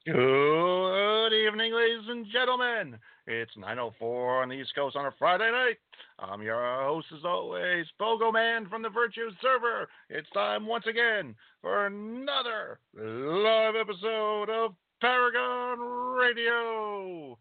Good evening, ladies and gentlemen. It's 9:04 on the East Coast on a Friday night. I'm your host, as always, Pogo Man from the Virtue Server. It's time once again for another live episode of Paragon Radio.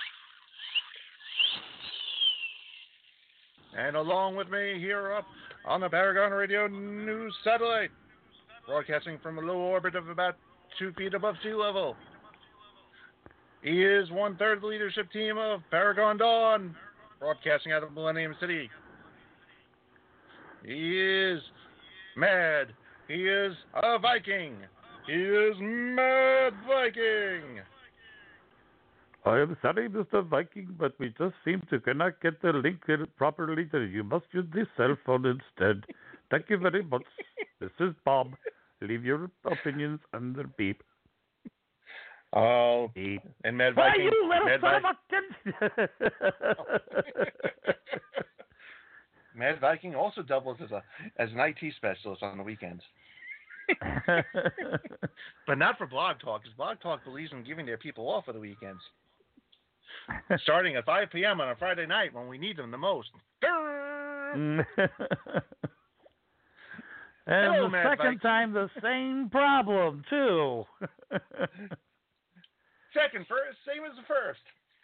And along with me here up on the Paragon Radio News Satellite, broadcasting from a low orbit of about 2 feet above sea level. He is one-third of the leadership team of Paragon Dawn, broadcasting out of Millennium City. He is mad. He is a Viking. He is Mad Viking. I am sorry, Mr. Viking, but we just seem to cannot get the link properly. You must use the cell phone instead. Thank you very much. This is Bob. Leave your opinions under beep. Oh, beep. And Mad Viking. You little Mad son of a Mad Viking also doubles as an IT specialist on the weekends. But not for Blog Talk, because Blog Talk believes in giving their people off for the weekends. Starting at 5 p.m. on a Friday night when we need them the most. And Hello, the Mad second Viking. time, the same problem, too. Second, first, same as the first.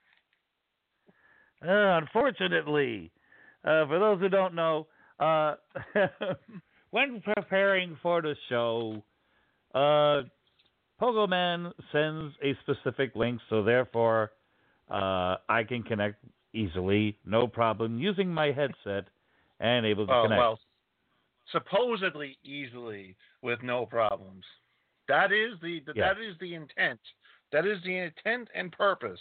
Unfortunately, for those who don't know, when preparing for the show, Pogo Man sends a specific link, so therefore I can connect easily, no problem, using my headset and able to connect. Well, supposedly easily with no problems. That is the Yeah. that is the intent. That is the intent and purpose.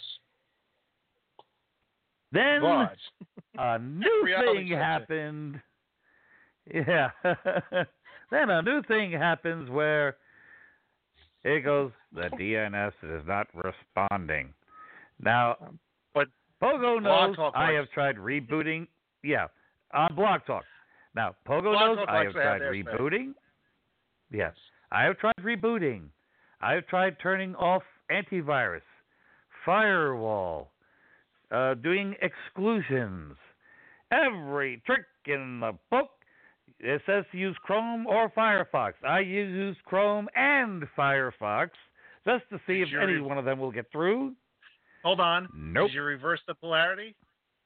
Then But a new reality thing check. happened. Yeah. Then a new thing happens where it goes, the DNS is not responding. Now, But Pogo Blog knows Talk I likes- have tried rebooting. Yeah, on Blog Talk. Now, Pogo Blog knows Talk I likes have to have tried their say. rebooting. Yes, I have tried rebooting. I have tried turning off antivirus, firewall, doing exclusions. Every trick in the book. It says to use Chrome or Firefox. I use Chrome and Firefox just to see if any one of them will get through. Hold on. Nope. Did you reverse the polarity?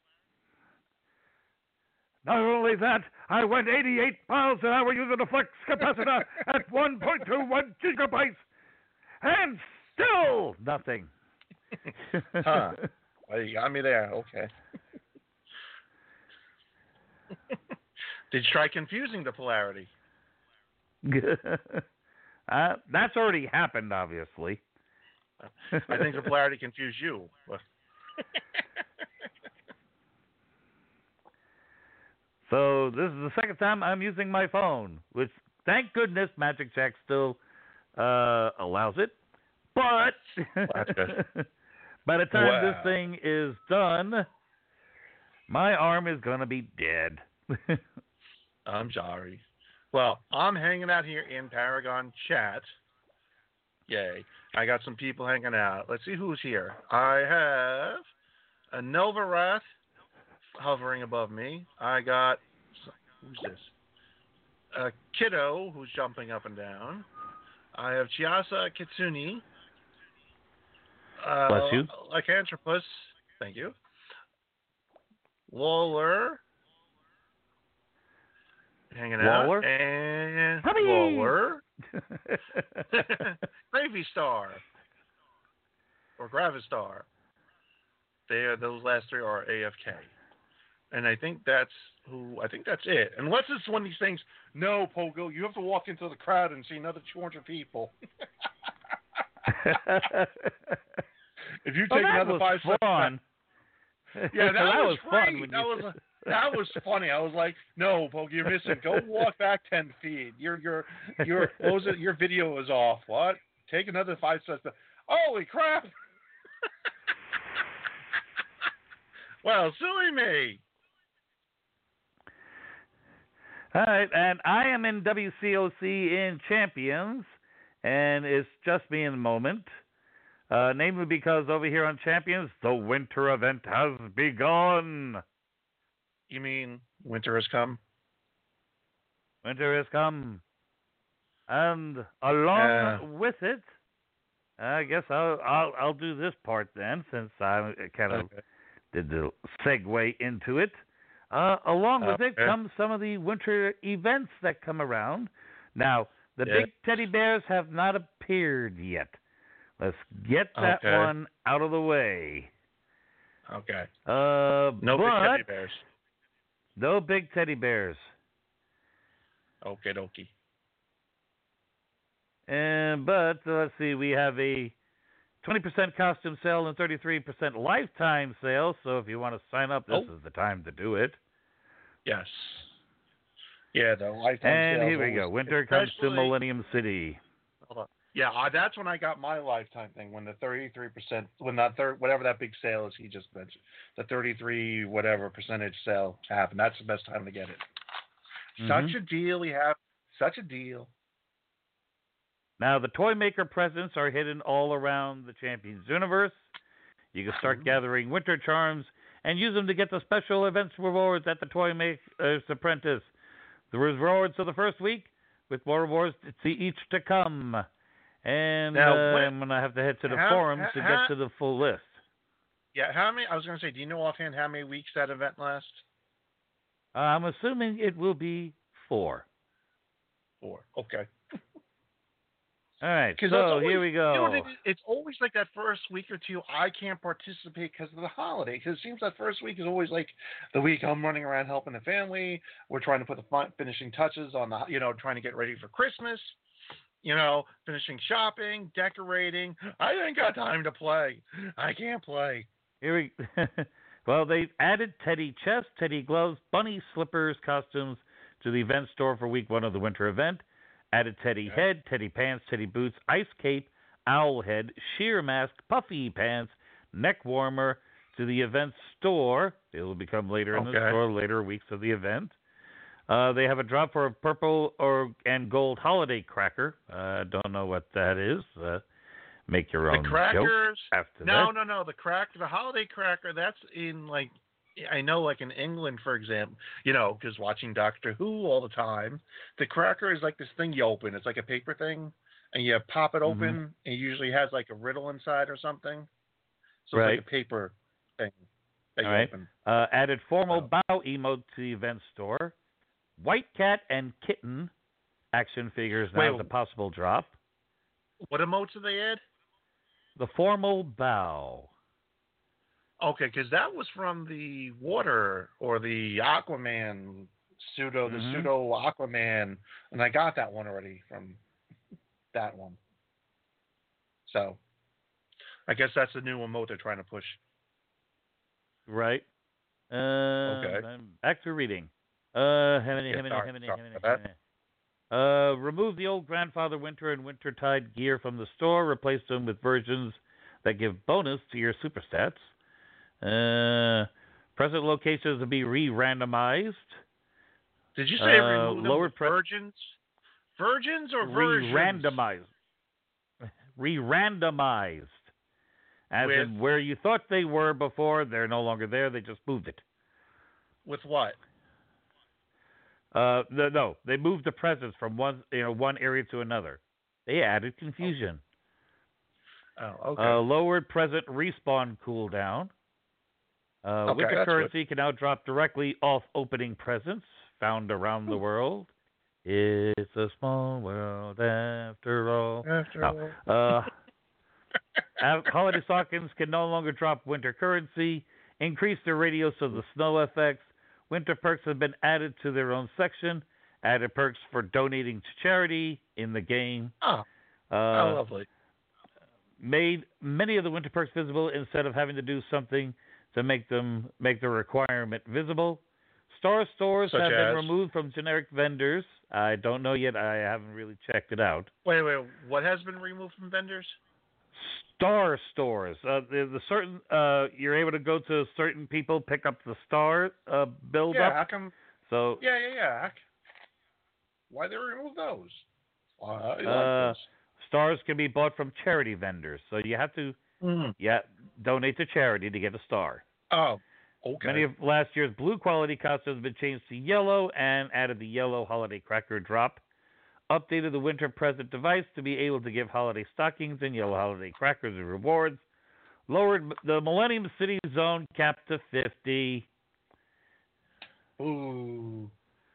Not only that, I went 88 miles an hour using a flex capacitor at 1.21 gigabytes, and still nothing. Huh. Well, you got me there. Okay. Did you try confusing the polarity? That's already happened, obviously. I think the polarity confused you. But So this is the second time I'm using my phone, which, thank goodness, Magic Jack still allows it. But by the time this thing is done, my arm is going to be dead. I'm sorry. Well, I'm hanging out here in Paragon chat. Yay. I got some people hanging out. Let's see who's here. I have a Nova Wrath hovering above me. I got, who's this? A Kiddo who's jumping up and down. I have Chiasa Kitsune. Bless you. Lycanthropus. Thank you. Waller. Hanging Waller? out. And Hubby! Waller. Gravy Star. Or Gravistar. Those last three are AFK. And I think that's it. Unless it's one of these things, no, Pogo, you have to walk into the crowd and see another 200 people. If you take another 5 steps fun. Yeah, that was fun. That was funny. I was like, no, Pogo, you're missing. Go walk back 10 feet. Your what was it? Your video is off. What? Take another 5 steps. Holy crap! Well, silly me. All right, and I am in WCOC in Champions, and it's just me in the moment. Namely because over here on Champions, the winter event has begun. You mean winter has come? Winter has come. And along with it, I guess I'll do this part then, since I kind of did the segue into it. Along with it comes some of the winter events that come around. Now, the big teddy bears have not appeared yet. Let's get that one out of the way. Okay. No big teddy bears. No big teddy bears. Okay, dokie. But let's see, we have a 20% costume sale and 33% lifetime sale. So if you want to sign up, this is the time to do it. Yes. Yeah, the lifetime sale. And here we go. Winter comes to Millennium City. Hold on. Yeah, that's when I got my lifetime thing. When the 33%, whatever that big sale is he just mentioned, the 33 whatever percentage sale happened. That's the best time to get it. Such a deal we have. Such a deal. Now, the toy maker presents are hidden all around the Champions universe. You can start gathering winter charms and use them to get the special events rewards at the Toy Maker's Apprentice. The rewards for the first week, with more rewards to see each to come. And now, I'm going to have to head to the forums to get to the full list. Yeah, how many? I was going to say, do you know offhand how many weeks that event lasts? I'm assuming it will be 4. 4. Okay. All right, so here we go. You know, it's always like that first week or two, I can't participate because of the holiday. Because it seems that first week is always like the week I'm running around helping the family. We're trying to put the finishing touches on the, trying to get ready for Christmas. Finishing shopping, decorating. I ain't got time to play. I can't play. Well, they've added teddy chests, teddy gloves, bunny slippers, costumes to the event store for week 1 of the winter event. Added teddy head, teddy pants, teddy boots, ice cape, owl head, sheer mask, puffy pants, neck warmer to the event store. It will become later in the store, later weeks of the event. They have a drop for a purple and gold holiday cracker. Don't know what that is. Make your own crackers. Joke after no, that. No. The holiday cracker, that's in I know, like in England, for example, because watching Doctor Who all the time, the cracker is like this thing you open. It's like a paper thing, and you pop it open, and it usually has like a riddle inside or something. So it's like a paper thing that you open. Added formal bow emote to the event store. White cat and kitten action figures now as a possible drop. What emotes do they add? The formal bow. Okay, because that was from the water or the Aquaman pseudo Aquaman, and I got that one already from that one. So, I guess that's the new emote they're trying to push. Right. Back to reading. Remove the old Grandfather Winter and Wintertide gear from the store. Replace them with versions that give bonus to your super stats. Present locations will be re-randomized. Did you say remove them virgins? Virgins or versions? Re-randomized. As in where you thought they were before, they're no longer there. They just moved it. With what? No, they moved the presents from one area to another. They added confusion. Oh, okay. Lowered present respawn cooldown. Winter currency can now drop directly off opening presents found around the world. It's a small world after all. Holiday stockings can no longer drop winter currency. Increase the radius of the snow effects. Winter perks have been added to their own section. Added perks for donating to charity in the game. Oh, how lovely. Made many of the winter perks visible instead of having to do something to make the requirement visible. Star stores have been removed from generic vendors. I don't know yet. I haven't really checked it out. Wait. What has been removed from vendors? Star stores. The certain you're able to go to certain people, pick up the star build up. Yeah, how come? So yeah. Why they remove those? I like those. Stars can be bought from charity vendors, so you have to donate to charity to get a star. Oh, okay. Many of last year's blue quality costumes have been changed to yellow and added the yellow holiday cracker drop. Updated the winter present device to be able to give holiday stockings and yellow holiday crackers as rewards. Lowered the Millennium City zone cap to 50. Ooh.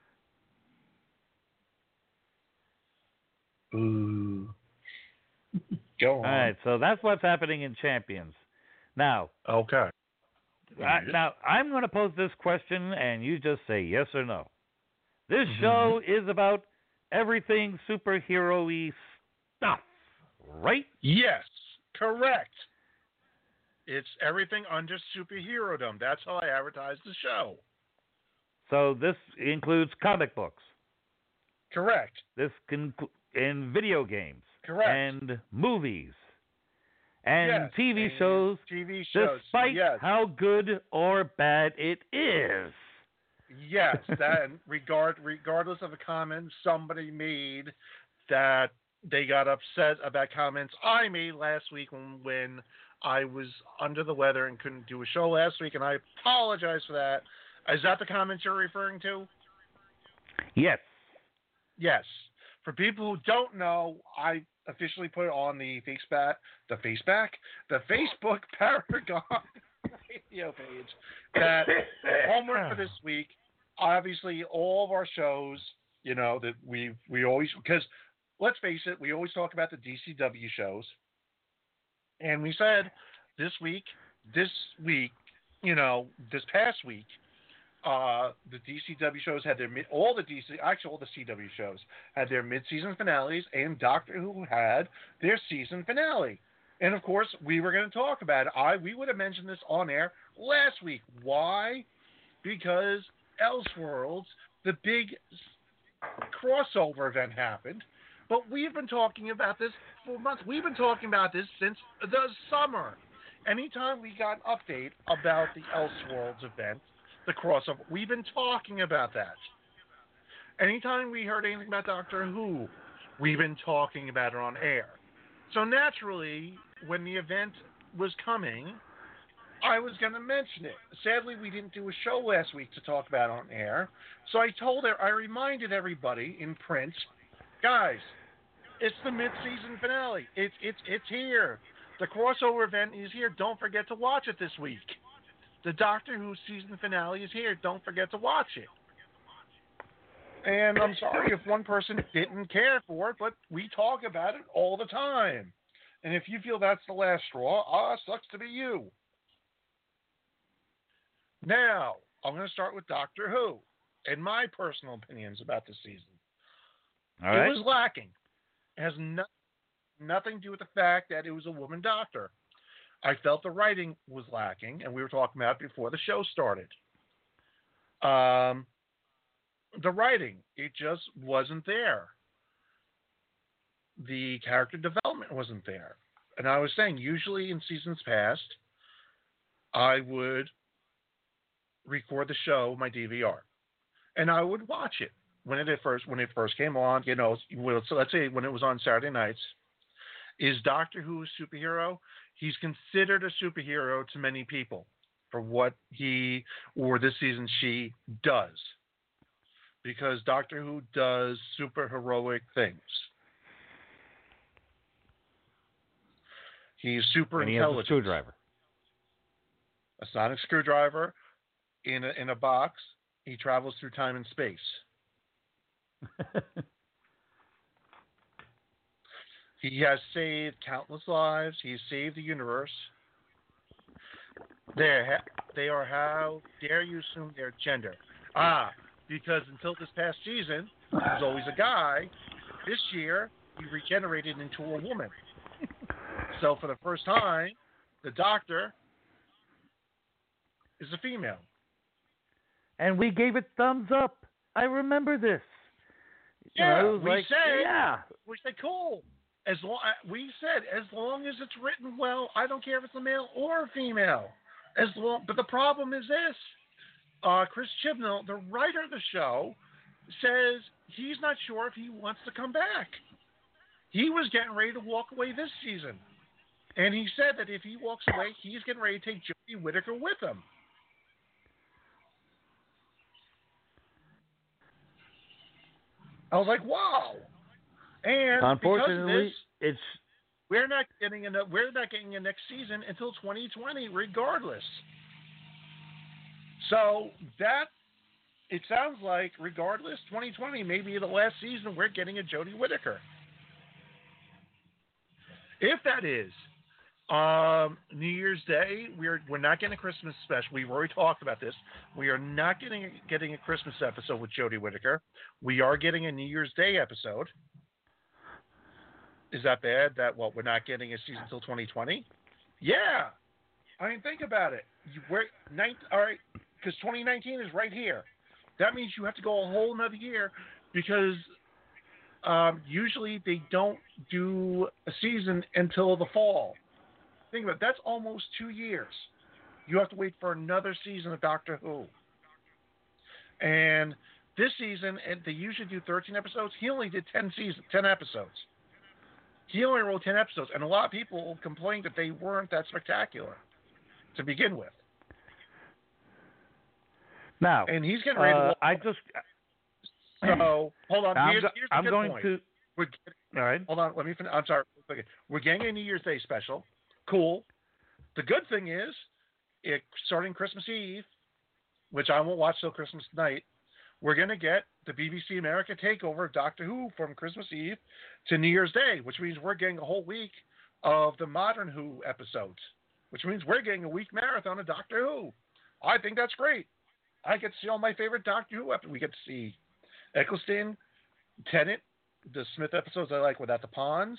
Go on. All right, so that's what's happening in Champions. Now, okay. Now I'm going to pose this question, and you just say yes or no. This show is about everything superhero-y stuff, right? Yes, correct. It's everything under superhero-dom. That's how I advertise the show. So this includes comic books. Correct. This and video games. Correct. And movies. And yes. TV and shows. TV shows. Despite yes. how good or bad it is. Yes, that regardless of a comment somebody made that they got upset about comments I made last week when I was under the weather and couldn't do a show last week, and I apologize for that. Is that the comments you're referring to? Yes. Yes. For people who don't know, I officially put on the Facebook Paragon radio page that homework for this week. Obviously, all of our shows, that we always, because let's face it, we always talk about the DCW shows, and we said this past week, the DCW shows had all the CW shows had their mid-season finales, and Doctor Who had their season finale. And of course, we were going to talk about it. We would have mentioned this on air last week. Why? Because Elseworlds, the big crossover event happened, but we've been talking about this for months. We've been talking about this since the summer. Anytime we got an update about the Elseworlds event, the crossover, we've been talking about that. Anytime we heard anything about Doctor Who, we've been talking about it on air. So naturally, when the event was coming, I was going to mention it. Sadly, we didn't do a show last week to talk about it on air. So I reminded everybody in print, guys, it's the mid-season finale. It's here. The crossover event is here. Don't forget to watch it this week. The Doctor Who season finale is here. Don't forget to watch it. And I'm sorry if one person didn't care for it, but we talk about it all the time. And if you feel that's the last straw, sucks to be you. Now, I'm going to start with Doctor Who and my personal opinions about this season. All right. It was lacking. It has nothing to do with the fact that it was a woman doctor. I felt the writing was lacking, and we were talking about it before the show started. The writing, it just wasn't there. The character development wasn't there. And I was saying, usually in seasons past, I would record the show, my DVR, and I would watch it when it first came on. So let's say when it was on Saturday nights. Is Doctor Who a superhero? He's considered a superhero to many people for what he or this season she does, because Doctor Who does super heroic things. He's super intelligent. He has a screwdriver. A sonic screwdriver in a box. He travels through time and space. He has saved countless lives. He's saved the universe. They are how dare you assume their gender? Because until this past season, he was always a guy. This year, he regenerated into a woman. So for the first time, the Doctor is a female. And we gave it thumbs up. I remember this. Yeah, we said cool. We said as long as it's written well, I don't care if it's a male or a female. But the problem is this: Chris Chibnall, the writer of the show, says he's not sure if he wants to come back. He was getting ready to walk away this season. And he said that if he walks away, he's getting ready to take Jodie Whittaker with him. I was like, wow. And unfortunately, because of this, we're not getting a next season until 2020, regardless. So that it sounds like, regardless, 2020 may be the last season we're getting a Jodie Whittaker. If that is New Year's Day, we're not getting a Christmas special. We've already talked about this. We are not getting a Christmas episode with Jodie Whittaker. We are getting a New Year's Day episode. Is that bad? We're not getting a season until 2020? Yeah. I mean, think about it. All right, because 2019 is right here. That means you have to go a whole another year because usually they don't do a season until the fall. Think about it. That's almost 2 years. You have to wait for another season of Doctor Who. And this season, and they usually do 13 episodes. He only did 10 episodes. He only wrote 10 episodes, and a lot of people complained that they weren't that spectacular to begin with. Now, and he's getting ready to walk. So, hold on. Here's the good point. All right. Hold on. Let me finish. I'm sorry. We're getting a New Year's Day special. Cool. The good thing is, starting Christmas Eve, which I won't watch till Christmas night, we're going to get the BBC America takeover of Doctor Who from Christmas Eve to New Year's Day, which means we're getting a whole week of the Modern Who episodes, which means we're getting a week marathon of Doctor Who. I think that's great. I get to see all my favorite Doctor Who episodes. We get to see Eccleston, Tennant, the Smith episodes I like without the Ponds,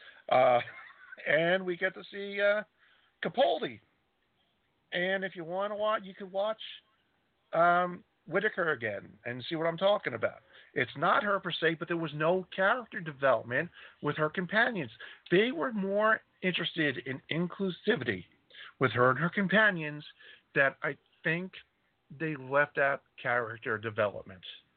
and we get to see Capaldi. And if you want to watch, you could watch Whittaker again and see what I'm talking about. It's not her per se, but there was no character development with her companions. They were more interested in inclusivity with her and her companions that I think they left out character development.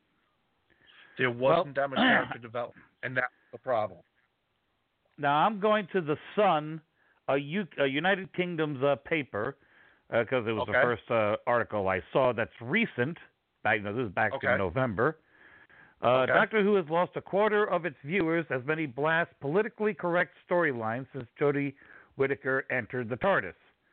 There wasn't that much character development, and that's the problem. Now, I'm going to The Sun, a United Kingdom's paper, because it was the first article I saw that's recent. This is back in November. Doctor Who has lost a quarter of its viewers as many blast politically correct storylines since Jodie Whittaker entered the TARDIS.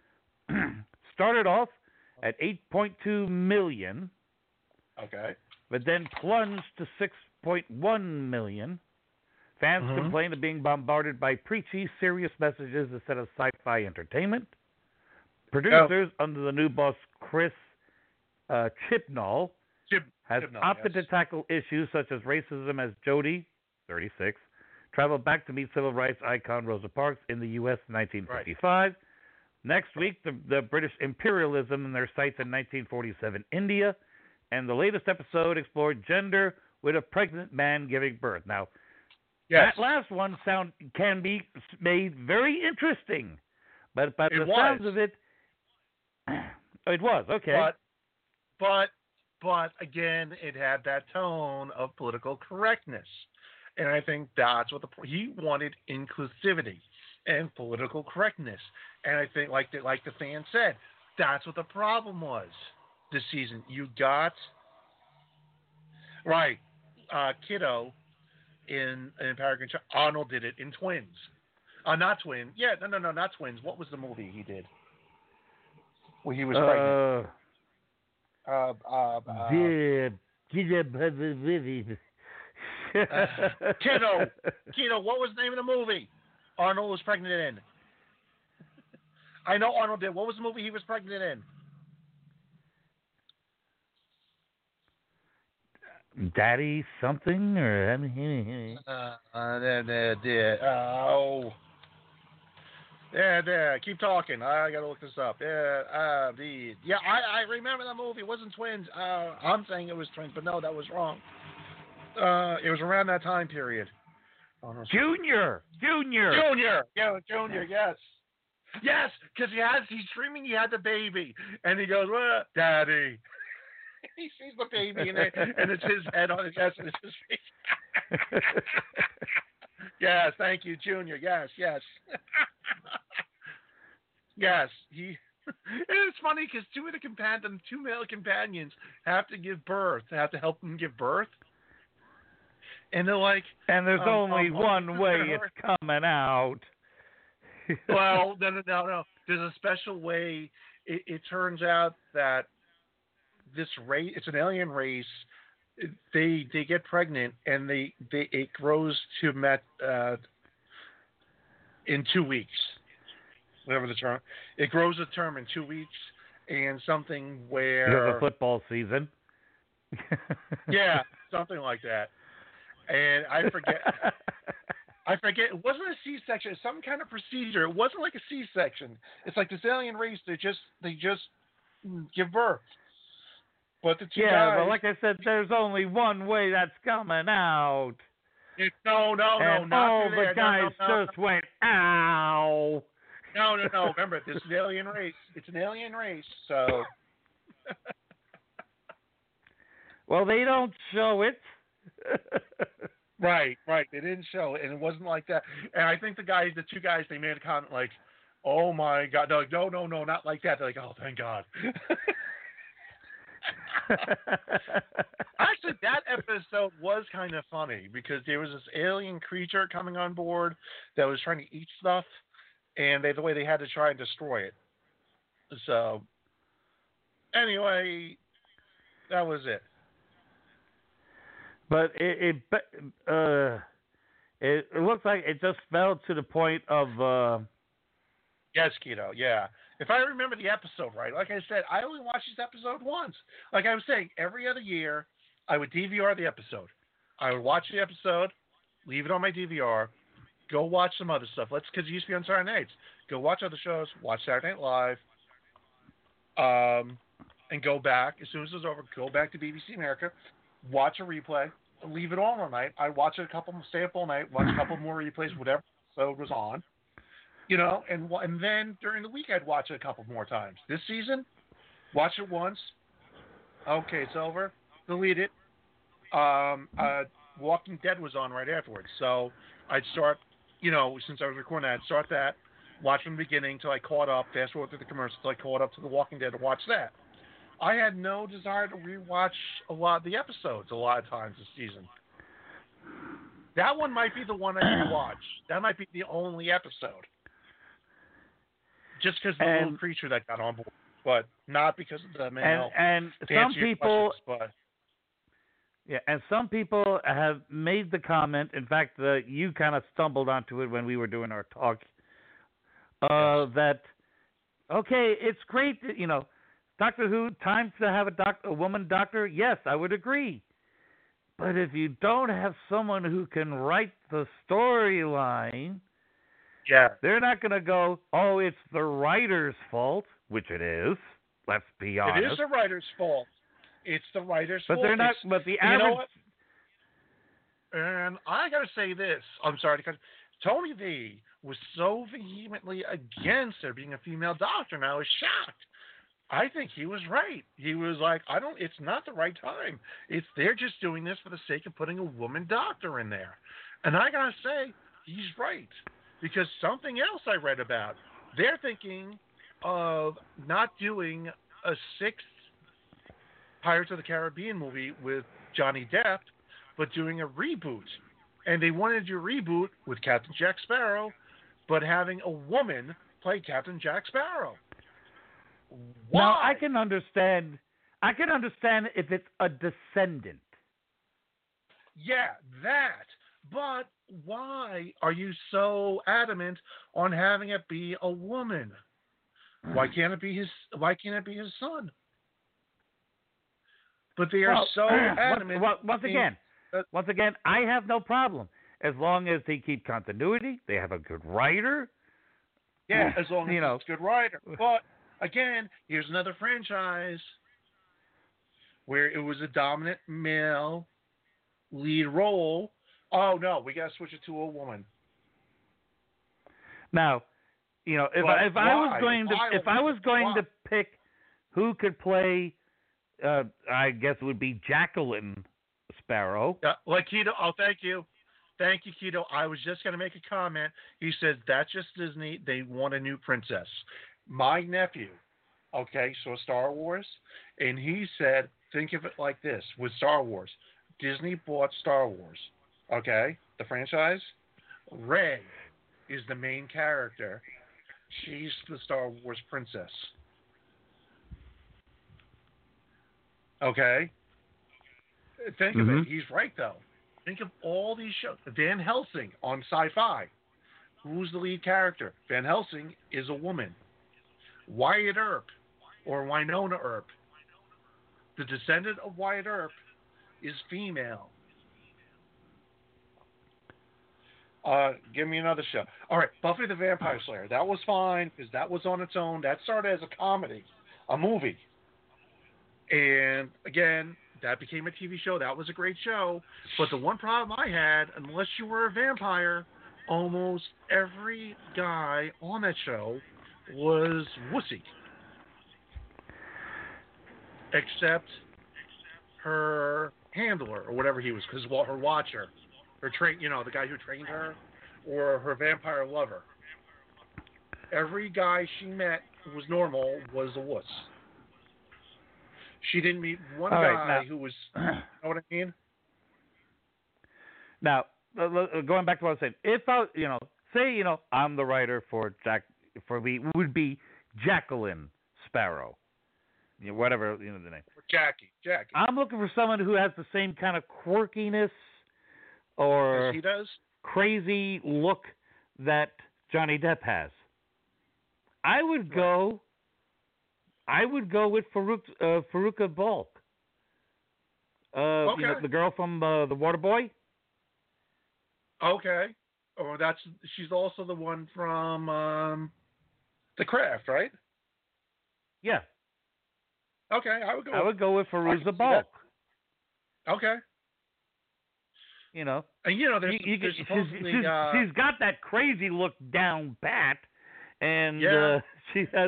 Started off at 8.2 million. Okay. But then plunged to 6.1 million. Fans complained of being bombarded by preachy, serious messages instead of sci-fi entertainment. Producers, under the new boss Chris Chibnall, has opted to tackle issues such as racism as Jodie, 36, traveled back to meet civil rights icon Rosa Parks in the U.S. in 1955. Right. Next week, the British imperialism in their sights in 1947 India. And the latest episode explored gender with a pregnant man giving birth. Now, that last one can be made very interesting. But by the sounds of it, it was, okay. But again, it had that tone of political correctness. And I think that's what he wanted inclusivity and political correctness. And I think, like the fan said, that's what the problem was this season. You got, Kiddo in Paragon. Arnold did it in Twins. Not Twins. Yeah, no, not Twins. What was the movie he did? Well, he was pregnant. Kiddo, what was the name of the movie Arnold was pregnant in? I know Arnold did. What was the movie he was pregnant in? Daddy something or Yeah, keep talking. I gotta look this up. I remember that movie. It wasn't Twins. I'm saying it was Twins, but no, that was wrong. It was around that time period. Junior. Yeah, Junior. Yes, because he's dreaming he had the baby, and he goes, "What, Daddy?" He sees the baby in there, and it's his head on his chest, and it's his face. Yes, thank you, Junior. Yes, yes. Yes, he. And it's funny because two male companions have to give birth, have to help them give birth, and they're like, And there's only one this is way gonna it's hurt. coming out. Well, no. There's a special way. It turns out that this race, it's an alien race. They get pregnant and they it grows to in 2 weeks, whatever the term. It grows a term in 2 weeks, and something Because of where football season. yeah, something like that. And I forget. It wasn't a C-section. It's some kind of procedure. It wasn't like a C-section. It's like this alien race. They just give birth. But the two Yeah, guys. but like I said, there's only one way that's coming out. It's no, And not all through the there. guys No. just went, ow. No. Remember, this is an alien race. It's an alien race. So. Well, they don't show it. Right. They didn't show it, and it wasn't like that. And I think the two guys, they made a comment like, "Oh my God!" They're like, "No, not like that." They're like, "Oh, thank God." Actually, that episode was kind of funny because there was this alien creature coming on board that was trying to eat stuff, and the way they had to try and destroy it. So, anyway, that was it. But it looks like it just fell to the point of Yes, Keto. Yeah. If I remember the episode right, like I said, I only watched this episode once. Like I was saying, every other year, I would DVR the episode. I would watch the episode, leave it on my DVR, go watch some other stuff. Because it used to be on Saturday nights. Go watch other shows, watch Saturday Night Live, and go back as soon as it was over. Go back to BBC America, watch a replay, leave it on all night. I'd watch it stay up all night, watch a couple more replays, whatever episode was on. And then during the week I'd watch it a couple more times. This season, watch it once. Okay, it's over. Delete it. Walking Dead was on right afterwards, so I'd start. Since I was recording that, I'd start that, watch from the beginning till I caught up. Fast forward through the commercials till I caught up to The Walking Dead and watch that. I had no desire to rewatch a lot of the episodes a lot of times this season. That one might be the one I rewatch. That might be the only episode. Just because of the little creature that got on board, but not because of the male. And some people, yeah, and some people have made the comment. In fact, you kind of stumbled onto it when we were doing our talk. That okay, it's great. Doctor Who, time to have a woman doctor. Yes, I would agree. But if you don't have someone who can write the storyline. Yeah. They're not going to go, oh, it's the writer's fault, which it is. Let's be honest. It is the writer's fault. It's the writer's fault. But they're not. But the average. You know what? And I got to say this. I'm sorry because Tony V was so vehemently against there being a female doctor, and I was shocked. I think he was right. He was like, it's not the right time. They're just doing this for the sake of putting a woman doctor in there. And I got to say, he's right. Because something else I read about, they're thinking of not doing a sixth Pirates of the Caribbean movie with Johnny Depp, but doing a reboot. And they wanted to do a reboot with Captain Jack Sparrow, but having a woman play Captain Jack Sparrow. Why? Now, I can understand if it's a descendant. Yeah, that. But why are you so adamant on having it be a woman? Why can't it be his son? But they are so adamant. Once again, I have no problem as long as they keep continuity. They have a good writer. Yeah, as long as it's a good writer. But again, here's another franchise where it was a dominant male lead role. Oh no, we gotta switch it to a woman. Now, if I was going to pick who could play, I guess it would be Jacqueline Sparrow. Like Keto. Oh, thank you. Thank you, Keto. I was just going to make a comment. He says, that's just Disney. They want a new princess. My nephew, okay, so Star Wars, and he said, think of it like this with Star Wars. Disney bought Star Wars, okay, the franchise. Rey is the main character. She's the Star Wars princess. Okay? Think of it. He's right, though. Think of all these shows. Van Helsing on Sci-Fi. Who's the lead character? Van Helsing is a woman. Wyatt Earp, or Winona Earp, the descendant of Wyatt Earp, is female. Give me another show. All right, Buffy the Vampire Slayer. That was fine because that was on its own. That started as a comedy, a movie. And again, that became a TV show. That was a great show. But the one problem I had, unless you were a vampire, almost every guy on that show was wussy. Except her handler or whatever he was, because her watcher, her the guy who trained her, or her vampire lover. Every guy she met who was normal was a wuss. She didn't meet one guy who was, you know what I mean? Now, going back to what I was saying, if I, say, I'm the writer for would be Jacqueline Sparrow, whatever, the name. Jackie. I'm looking for someone who has the same kind of quirkiness or he does? Crazy look that Johnny Depp has. I would go with Faruqa Balk. Okay. The girl from The Waterboy. Okay. Oh, she's also the one from The Craft, right? Yeah. Okay, I would go with Faruqa Balk. Okay. And there's supposedly, she's got that crazy look down pat, and she has,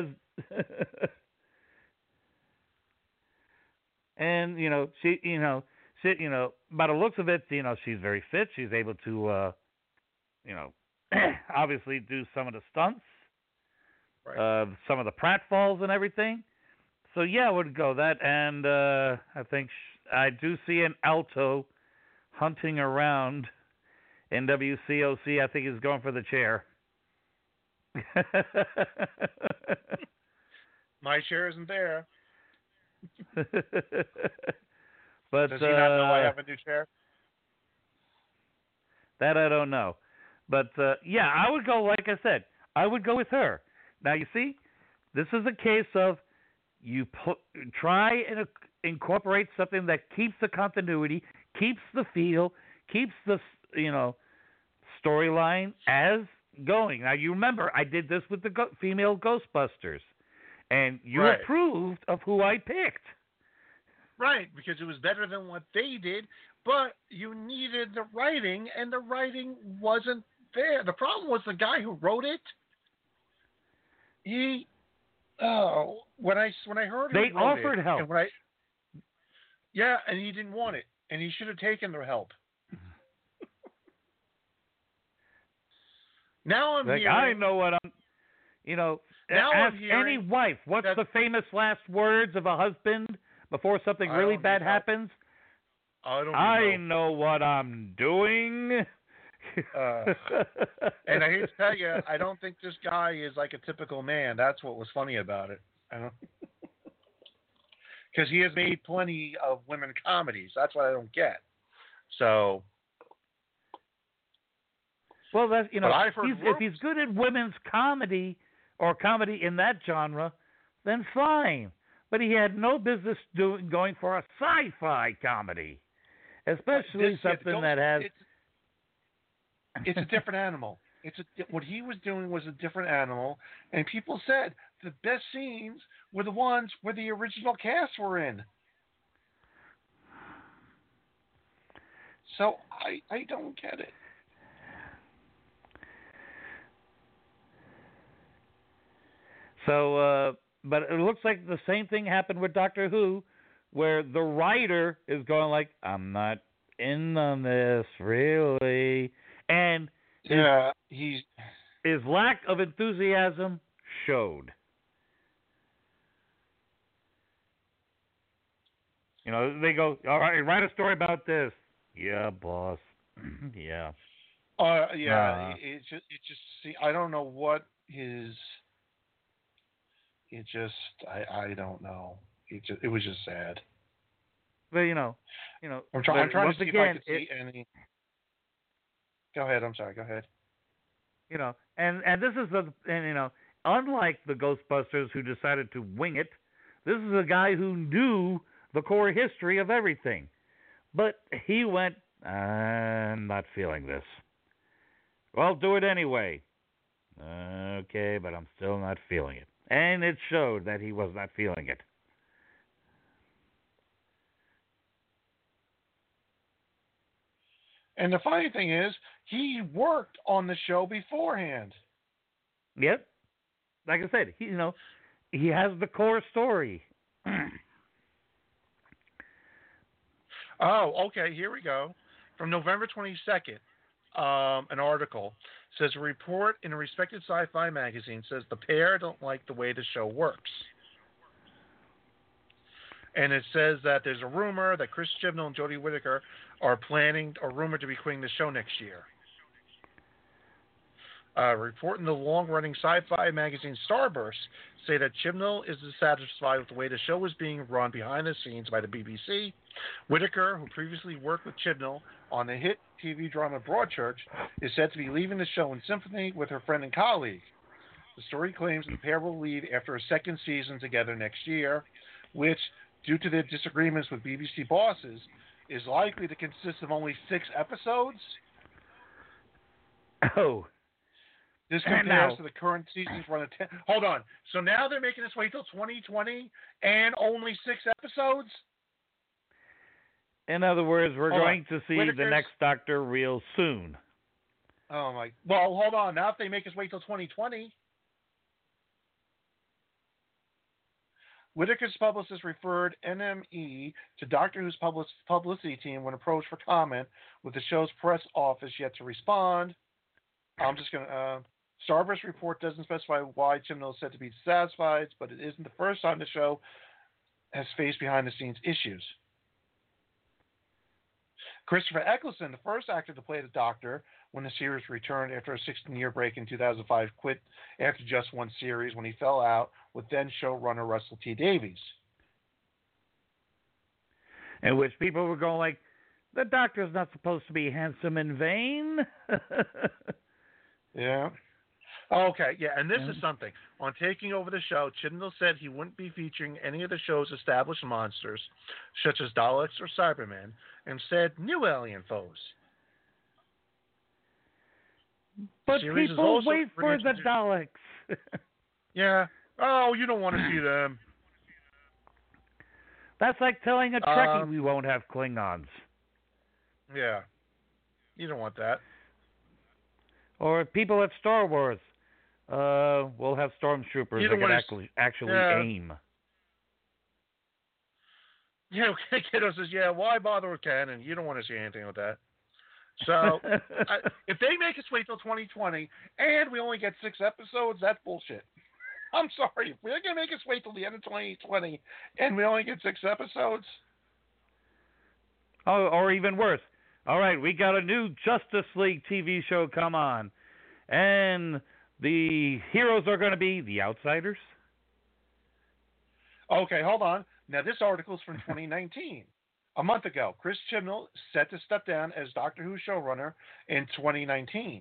and by the looks of it, she's very fit. She's able to, obviously do some of the stunts, some of the pratfalls and everything. So I would go that, and I think I do see an alto hunting around in WCOC. I think he's going for the chair. My chair isn't there. But does he not know I have a new chair? That I don't know. But I would go, like I said, I would go with her. Now you see, this is a case of you try and incorporate something that keeps the continuity, keeps the feel, keeps the storyline as going. Now you remember I did this with the female Ghostbusters, and you approved of who I picked. Right, because it was better than what they did, but you needed the writing, and the writing wasn't there. The problem was the guy who wrote it. When I heard they offered help. And and he didn't want it, and he should have taken their help. Now I'm hearing. I know what I'm. Now ask I'm hearing any wife. What's the famous last words of a husband before something really bad happens? I know what I'm doing. And I hate to tell you, I don't think this guy is like a typical man. That's what was funny about it. Because he has made plenty of women comedies. That's what I don't get. So, well, that's if he's good at women's comedy or comedy in that genre, then fine. But he had no business going for a sci-fi comedy, especially something that has. It's a different animal. What he was doing was a different animal, and people said the best scenes were the ones where the original cast were in. So I don't get it. So, but it looks like the same thing happened with Doctor Who, where the writer is going like, I'm not in on this, really. Yeah, his lack of enthusiasm showed. You know, they go, all right, write a story about this. Yeah, boss. Yeah. yeah. It just. See, I don't know what his. It just. I don't know. It was just sad. But I'm but trying once to see if I again, could see any. Go ahead. I'm sorry. Go ahead. and this is unlike the Ghostbusters who decided to wing it, this is a guy who knew the core history of everything. But he went, I'm not feeling this. Well, do it anyway. Okay, but I'm still not feeling it. And it showed that he was not feeling it. And the funny thing is, he worked on the show beforehand. Yep. Like I said, he has the core story. Oh, okay. Here we go. From November 22nd, an article says a report in a respected sci-fi magazine says the pair don't like the way the show works. And it says that there's a rumor that Chris Chibnall and Jodie Whittaker are planning, or rumored to be quitting the show next year. Report in the long-running sci-fi magazine Starburst say that Chibnall is dissatisfied with the way the show is being run behind the scenes by the BBC. Whittaker, who previously worked with Chibnall on the hit TV drama Broadchurch, is said to be leaving the show in sympathy with her friend and colleague. The story claims that the pair will leave after a second season together next year, which, due to their disagreements with BBC bosses, is likely to consist of only 6 episodes. Oh. This compares to the current season's run of 10. Hold on. So now they're making us wait till 2020 and only 6 episodes? In other words, we're going to see Whittaker's... the next Doctor real soon. Oh, my. Well, hold on. Now if they make us wait till 2020. Whittaker's publicist referred NME to Doctor Who's publicity team when approached for comment, with the show's press office yet to respond. I'm just going to... Starburst report doesn't specify why Chibnall is said to be dissatisfied, but it isn't the first time the show has faced behind-the-scenes issues. Christopher Eccleston, the first actor to play the Doctor when the series returned after a 16-year break in 2005, quit after just one series when he fell out with then showrunner Russell T Davies. In which people were going like, the Doctor's not supposed to be handsome and vain. Yeah. Okay, yeah, and this is something. On taking over the show, Chibnall said he wouldn't be featuring any of the show's established monsters, such as Daleks or Cybermen, and said new alien foes. But people wait for the Daleks. Yeah. Oh, you don't want to see them. That's like telling a Trekkie we won't have Klingons. Yeah. You don't want that. Or people at Star Wars. We'll have stormtroopers that can actually aim. Yeah, Kiddo says, yeah, why bother with canon? You don't want to see anything with that. So, if they make us wait till 2020 and we only get 6 episodes, that's bullshit. I'm sorry. If they're going to make us wait till the end of 2020 and we only get 6 episodes. Oh, or even worse. All right, we got a new Justice League TV show come on. And the heroes are going to be the Outsiders. Okay, hold on. Now, this article is from 2019. A month ago, Chris Chibnall set to step down as Doctor Who showrunner in 2019.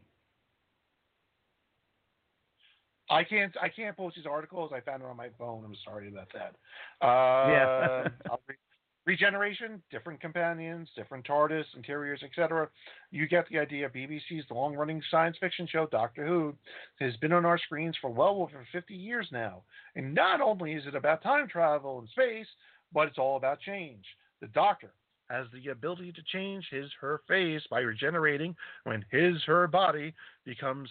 I can't post these articles. I found it on my phone. I'm sorry about that. Yeah. Regeneration, different companions, different TARDIS, interiors, etc. You get the idea. BBC's long-running science fiction show, Doctor Who, has been on our screens for well over 50 years now. And not only is it about time travel and space, but it's all about change. The Doctor has the ability to change her face by regenerating when her body becomes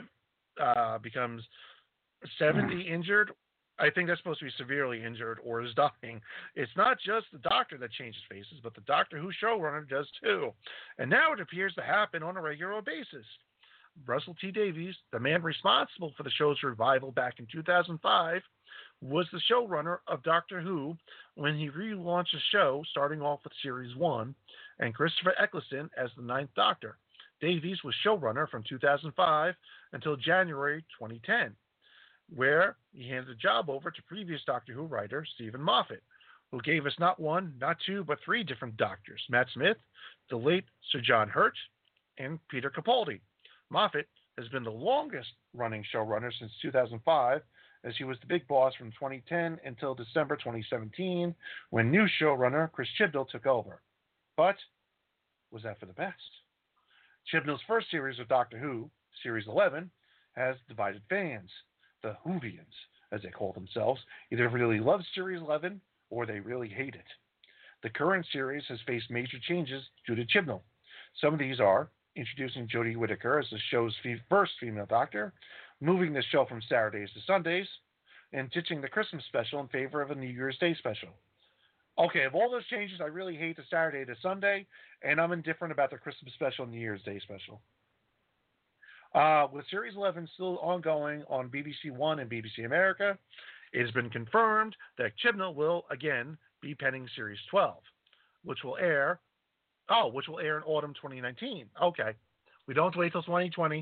70 injured. I think that's supposed to be severely injured or is dying. It's not just the Doctor that changes faces, but the Doctor Who showrunner does too. And now it appears to happen on a regular basis. Russell T Davies, the man responsible for the show's revival back in 2005, was the showrunner of Doctor Who when he relaunched the show, starting off with Series 1, and Christopher Eccleston as the Ninth Doctor. Davies was showrunner from 2005 until January 2010, where he handed the job over to previous Doctor Who writer Stephen Moffat, who gave us not one, not two, but three different Doctors: Matt Smith, the late Sir John Hurt, and Peter Capaldi. Moffat has been the longest-running showrunner since 2005, as he was the big boss from 2010 until December 2017, when new showrunner Chris Chibnall took over. But was that for the best? Chibnall's first series of Doctor Who, Series 11, has divided fans. The Whovians, as they call themselves, either really love Series 11 or they really hate it. The current series has faced major changes due to Chibnall. Some of these are introducing Jodie Whittaker as the show's first female Doctor, moving the show from Saturdays to Sundays, and ditching the Christmas special in favor of a New Year's Day special. Okay, of all those changes, I really hate the Saturday to Sunday, and I'm indifferent about the Christmas special and New Year's Day special. With Series 11 still ongoing on BBC One and BBC America, it has been confirmed that Chibnall will again be penning Series 12, which will air in autumn 2019. Okay, we don't have to wait till 2020.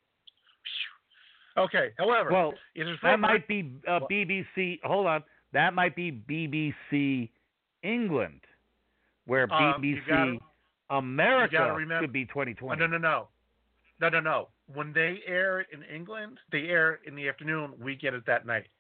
Okay, however, well, that might be BBC. Hold on, that might be BBC England, where BBC America could be 2020. No. When they air it in England, they air it in the afternoon. We get it that night.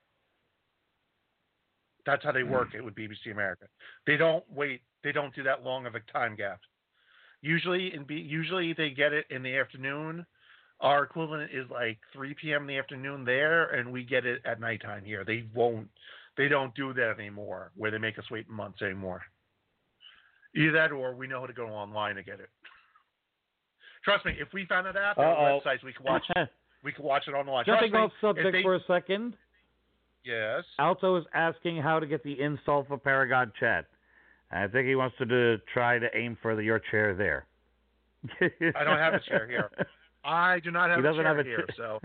That's how they work it with BBC America. They don't wait. They don't do that long of a time gap. Usually they get it in the afternoon. Our equivalent is like 3 p.m. in the afternoon there, and we get it at nighttime here. They don't do that anymore, where they make us wait months anymore. Either that, or we know how to go online to get it. Trust me, if we found it out, there are websites we could watch. We could watch it online. Jumping off subject for a second. Yes. Alto is asking how to get the install for Paragon Chat. I think he wants to try to aim for your chair there. I don't have a chair here. I do not have a chair here, so.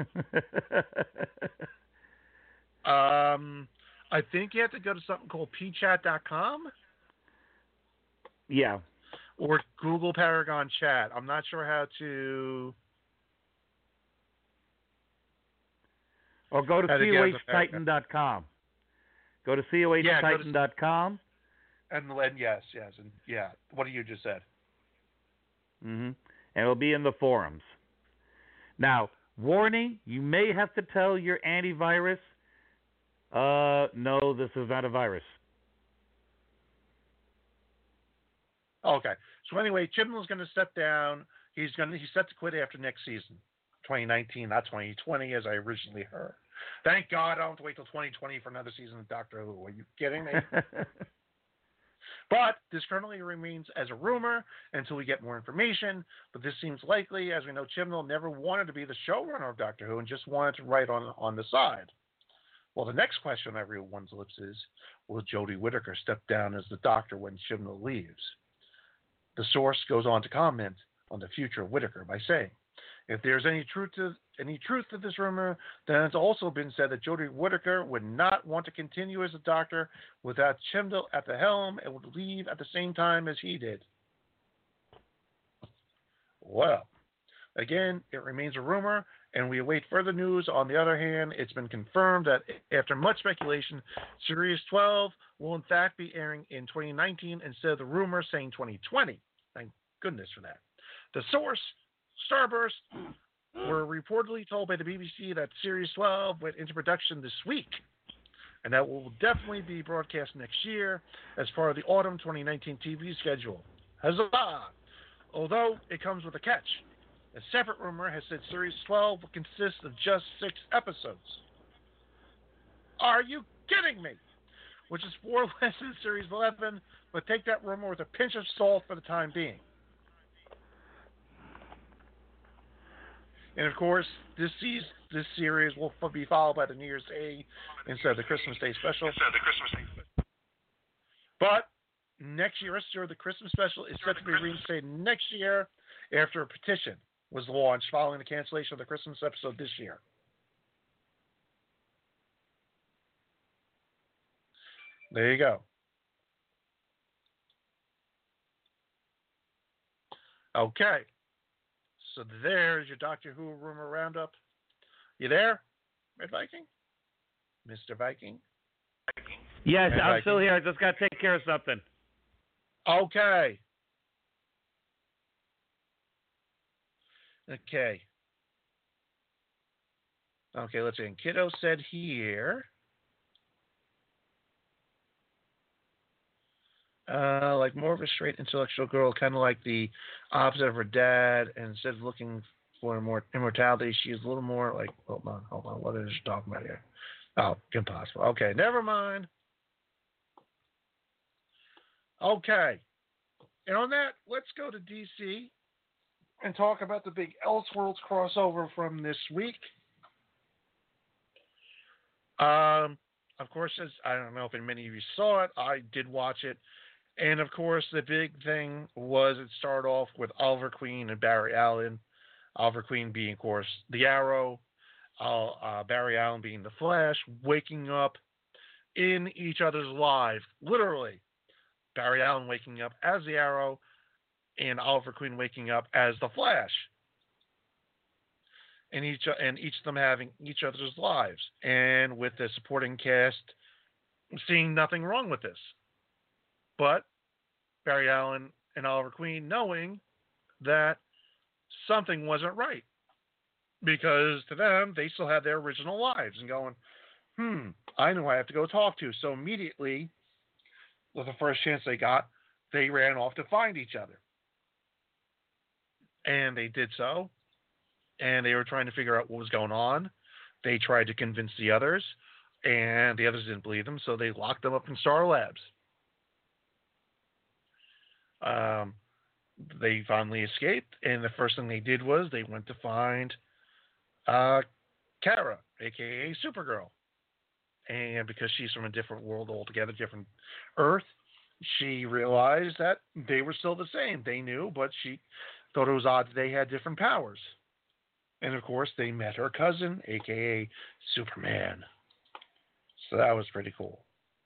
I think you have to go to something called pchat.com. Yeah. Or Google Paragon Chat. I'm not sure how to. Or go to cohtitan.com. Go to cohtitan.com. And yes. And yeah, what you just said. Mm-hmm. And it'll be in the forums. Now, warning, you may have to tell your antivirus, no, this is not a virus. Okay. So anyway, Chibnall's going to step down. He's set to quit after next season, 2019, not 2020, as I originally heard. Thank God I don't have to wait till 2020 for another season of Doctor Who. Are you kidding me? But this currently remains as a rumor until we get more information. But this seems likely, as we know Chibnall never wanted to be the showrunner of Doctor Who and just wanted to write on the side. Well, the next question on everyone's lips is, will Jodie Whittaker step down as the Doctor when Chibnall leaves? The source goes on to comment on the future of Whittaker by saying, if there's any truth to this rumor, then it's also been said that Jodie Whittaker would not want to continue as a Doctor without Chibnall at the helm and would leave at the same time as he did. Well, again, it remains a rumor, and we await further news. On the other hand, it's been confirmed that after much speculation, Series 12 will in fact be airing in 2019 instead of the rumor saying 2020. Thank goodness for that. The source, Starburst, were reportedly told by the BBC that Series 12 went into production this week, and that will definitely be broadcast next year as part of the autumn 2019 TV schedule. Huzzah! Although it comes with a catch. A separate rumor has said Series 12 will consist of just 6 episodes. Are you kidding me? Which is 4 less than Series 11, but take that rumor with a pinch of salt for the time being. And of course, this series will be followed by the New Year's Day instead of the Christmas Day special. But next year, the Christmas special is set to be reinstated next year after a petition. was launched following the cancellation of the Christmas episode this year. There you go. Okay. So there's your Doctor Who rumor roundup. You there, Red Viking? Mr. Viking? Yes, Red I'm Viking? still here. I just got to take care of something. Okay. Okay. Okay, let's see. And Kiddo said here, like more of a straight intellectual girl, kind of like the opposite of her dad, and instead of looking for more immortality, she is a little more like, hold on, what is she talking about here? Oh, impossible. Okay, never mind. Okay. And on that, let's go to DC and talk about the big Elseworlds crossover from this week. Of course, as I don't know if many of you saw it, I did watch it. And of course, the big thing was it started off with Oliver Queen and Barry Allen. Oliver Queen being, of course, the Arrow, Barry Allen being the Flash, waking up in each other's lives, literally. Barry Allen waking up as the Arrow, and Oliver Queen waking up as the Flash. And each of them having each other's lives, and with the supporting cast seeing nothing wrong with this, but Barry Allen and Oliver Queen knowing that something wasn't right, because to them they still had their original lives, and going, I know I have to go talk to. So immediately, with the first chance they got, they ran off to find each other, and they did so. And they were trying to figure out what was going on. They tried to convince the others, and the others didn't believe them, so they locked them up in Star Labs. They finally escaped, and the first thing they did was they went to find Kara, a.k.a. Supergirl. And because she's from a different world altogether, different Earth, she realized that they were still the same. They knew, but she thought it was odd that they had different powers. And, of course, they met her cousin, a.k.a. Superman. So that was pretty cool.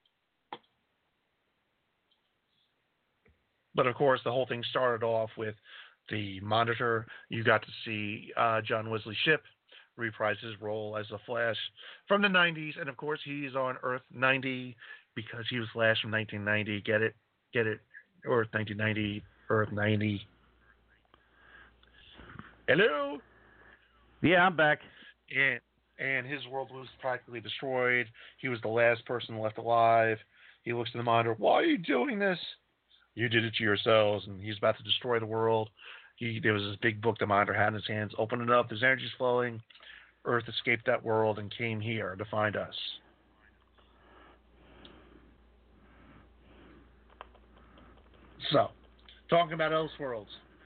But, of course, the whole thing started off with the Monitor. You got to see John Wesley Shipp reprise his role as the Flash from the 90s. And, of course, he's on Earth 90 because he was Flash from 1990. Get it? Earth 1990, Earth 90. Hello? Yeah, I'm back. And his world was practically destroyed. He was the last person left alive. He looks to the Monitor. Why are you doing this? You did it to yourselves. And he's about to destroy the world. There was this big book the Monitor had in his hands. Open it up. There's energy flowing. Earth escaped that world and came here to find us. So, talking about Elseworlds.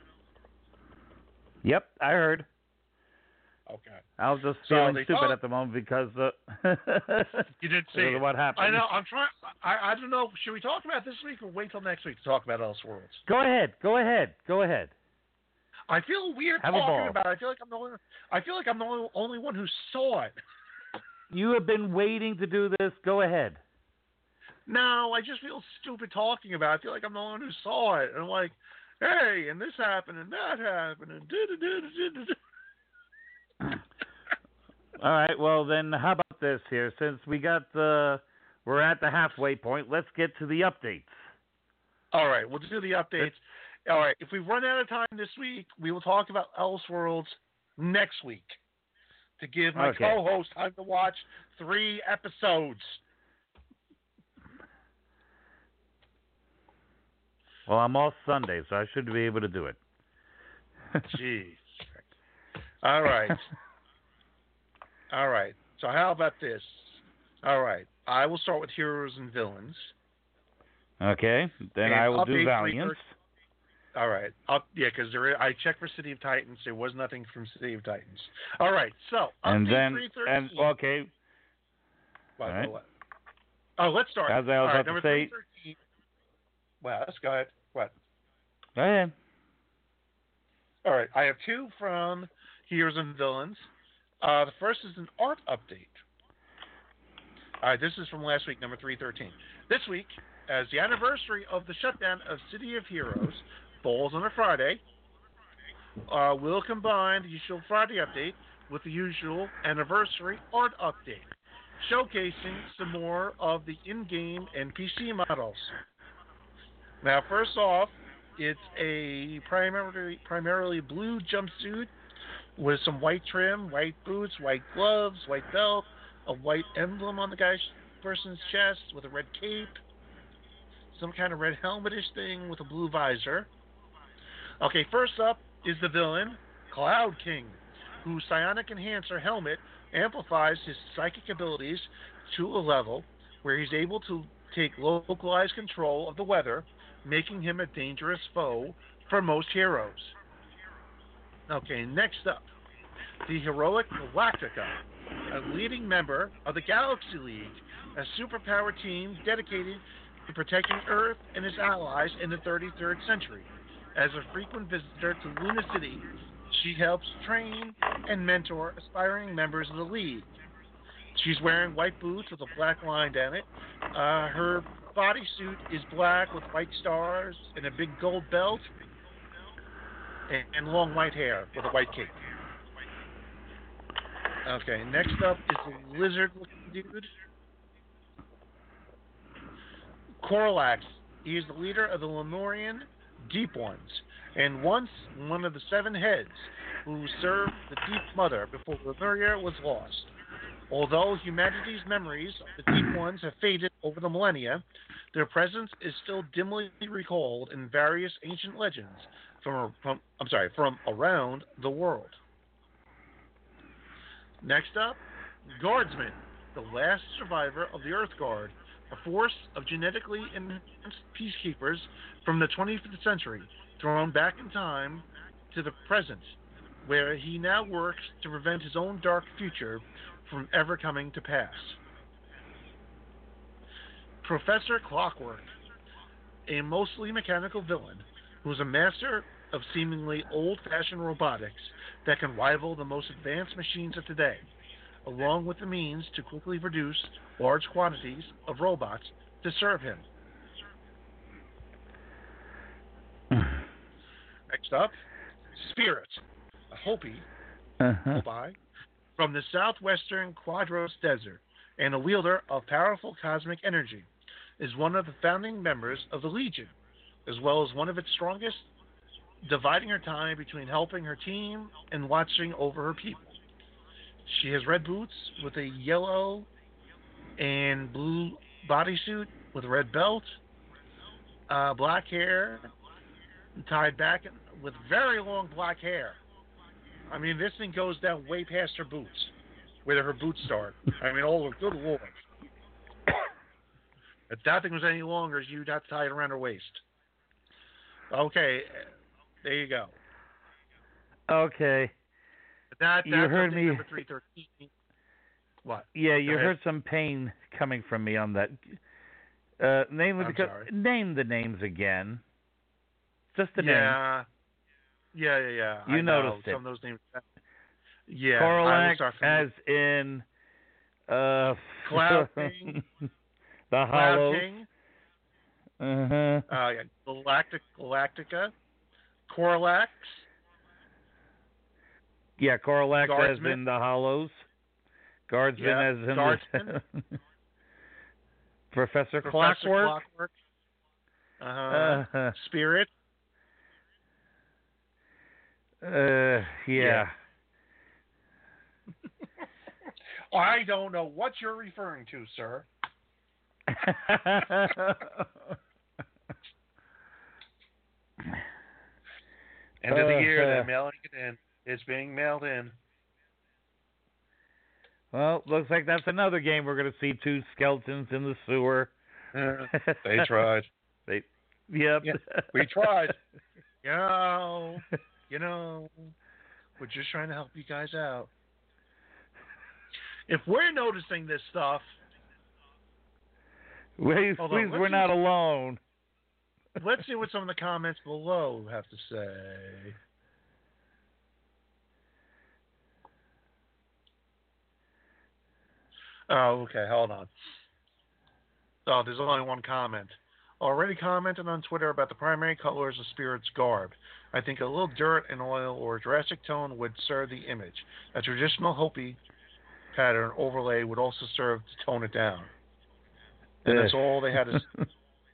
Yep, I heard. Okay. I was just feeling stupid at the moment because you didn't see what happened. I know. I'm trying. I don't know. Should we talk about this week or wait till next week to talk about Elseworlds? Go ahead. I feel weird talking about it. I feel like I'm the only one who saw it. You have been waiting to do this. Go ahead. No, I just feel stupid talking about it. I feel like I'm the only one who saw it. And I'm like, hey, and this happened, and that happened, and da-da-da-da-da-da. All right, well then, how about this here? Since we're at the halfway point, let's get to the updates. All right, we'll do the updates. All right, if we run out of time this week, we will talk about Elseworlds next week to give my co-host time to watch 3 episodes. Well, I'm off Sunday, so I should be able to do it. Jeez. All right. All right. So how about this? All right. I will start with Heroes and Villains. Okay. Then I will do Valiant. All right. Because I checked for City of Titans. There was nothing from City of Titans. All right. So and then 313. okay. All right. Oh, let's start. As I was about to say. Well, let's go ahead. What? Go ahead. All right, I have two from Heroes and Villains. The first is an art update. All right, this is from last week, number 313. This week, as the anniversary of the shutdown of City of Heroes falls on a Friday, we'll combine the usual Friday update with the usual anniversary art update, showcasing some more of the in-game and PC models. Now, first off, it's a primarily blue jumpsuit with some white trim, white boots, white gloves, white belt, a white emblem on the person's chest with a red cape, some kind of red helmetish thing with a blue visor. Okay, first up is the villain, Cloud King, whose psionic enhancer helmet amplifies his psychic abilities to a level where he's able to take localized control of the weather, making him a dangerous foe for most heroes. Okay, next up, the heroic Galactica, a leading member of the Galaxy League, a superpower team dedicated to protecting Earth and its allies in the 33rd century. As a frequent visitor to Luna City, she helps train and mentor aspiring members of the League. She's wearing white boots with a black line down it. Her bodysuit is black with white stars and a big gold belt and long white hair with a white cape. Okay, next up is the lizard-looking dude, Corlax. He is the leader of the Lemurian Deep Ones, and once one of the seven heads who served the Deep Mother before Lemuria was lost. Although humanity's memories of the Deep Ones have faded over the millennia, their presence is still dimly recalled in various ancient legends from around the world. Next up, Guardsmen, the last survivor of the Earth Guard, a force of genetically enhanced peacekeepers from the 25th century, thrown back in time to the present, where he now works to prevent his own dark future from ever coming to pass. Professor Clockwork, a mostly mechanical villain who is a master of seemingly old-fashioned robotics that can rival the most advanced machines of today, along with the means to quickly produce large quantities of robots to serve him. Next up, Spirit, a Hopi from the southwestern Quadros Desert and a wielder of powerful cosmic energy, is one of the founding members of the Legion, as well as one of its strongest, dividing her time between helping her team and watching over her people. She has red boots with a yellow and blue bodysuit with a red belt, black hair tied back with very long black hair. I mean, this thing goes down way past her boots, where her boots start. I mean, oh, good lord. If that thing was any longer, you'd have to tie it around her waist. Okay, there you go. Okay. That's you heard me. Number 313. What? Yeah, you heard some pain coming from me on that. Namely because name the names again. Just the names. Yeah. You I noticed know. it. Some of those names. Yeah. Corlax, as in Cloud King. The Hollows. King. Galactica. Corlax. Yeah, Corlax Guardsman. as in the Hollows. Guardsman as in Guardsman. Professor Clockwork. Spirit. Yeah. I don't know what you're referring to, sir. End of the year, they're mailing it in. It's being mailed in. Well, looks like that's another game we're going to see two skeletons in the sewer. They tried. Yep. Yeah, we tried. You know, we're just trying to help you guys out. If we're noticing this stuff, please, we're not alone. Let's see what some of the comments below have to say. Oh, okay. Hold on. Oh, there's only one comment. Already commented on Twitter about the primary colors of Spirit's garb. I think a little dirt and oil or Jurassic tone would serve the image. A traditional Hopi pattern overlay would also serve to tone it down. And that's all they had to say.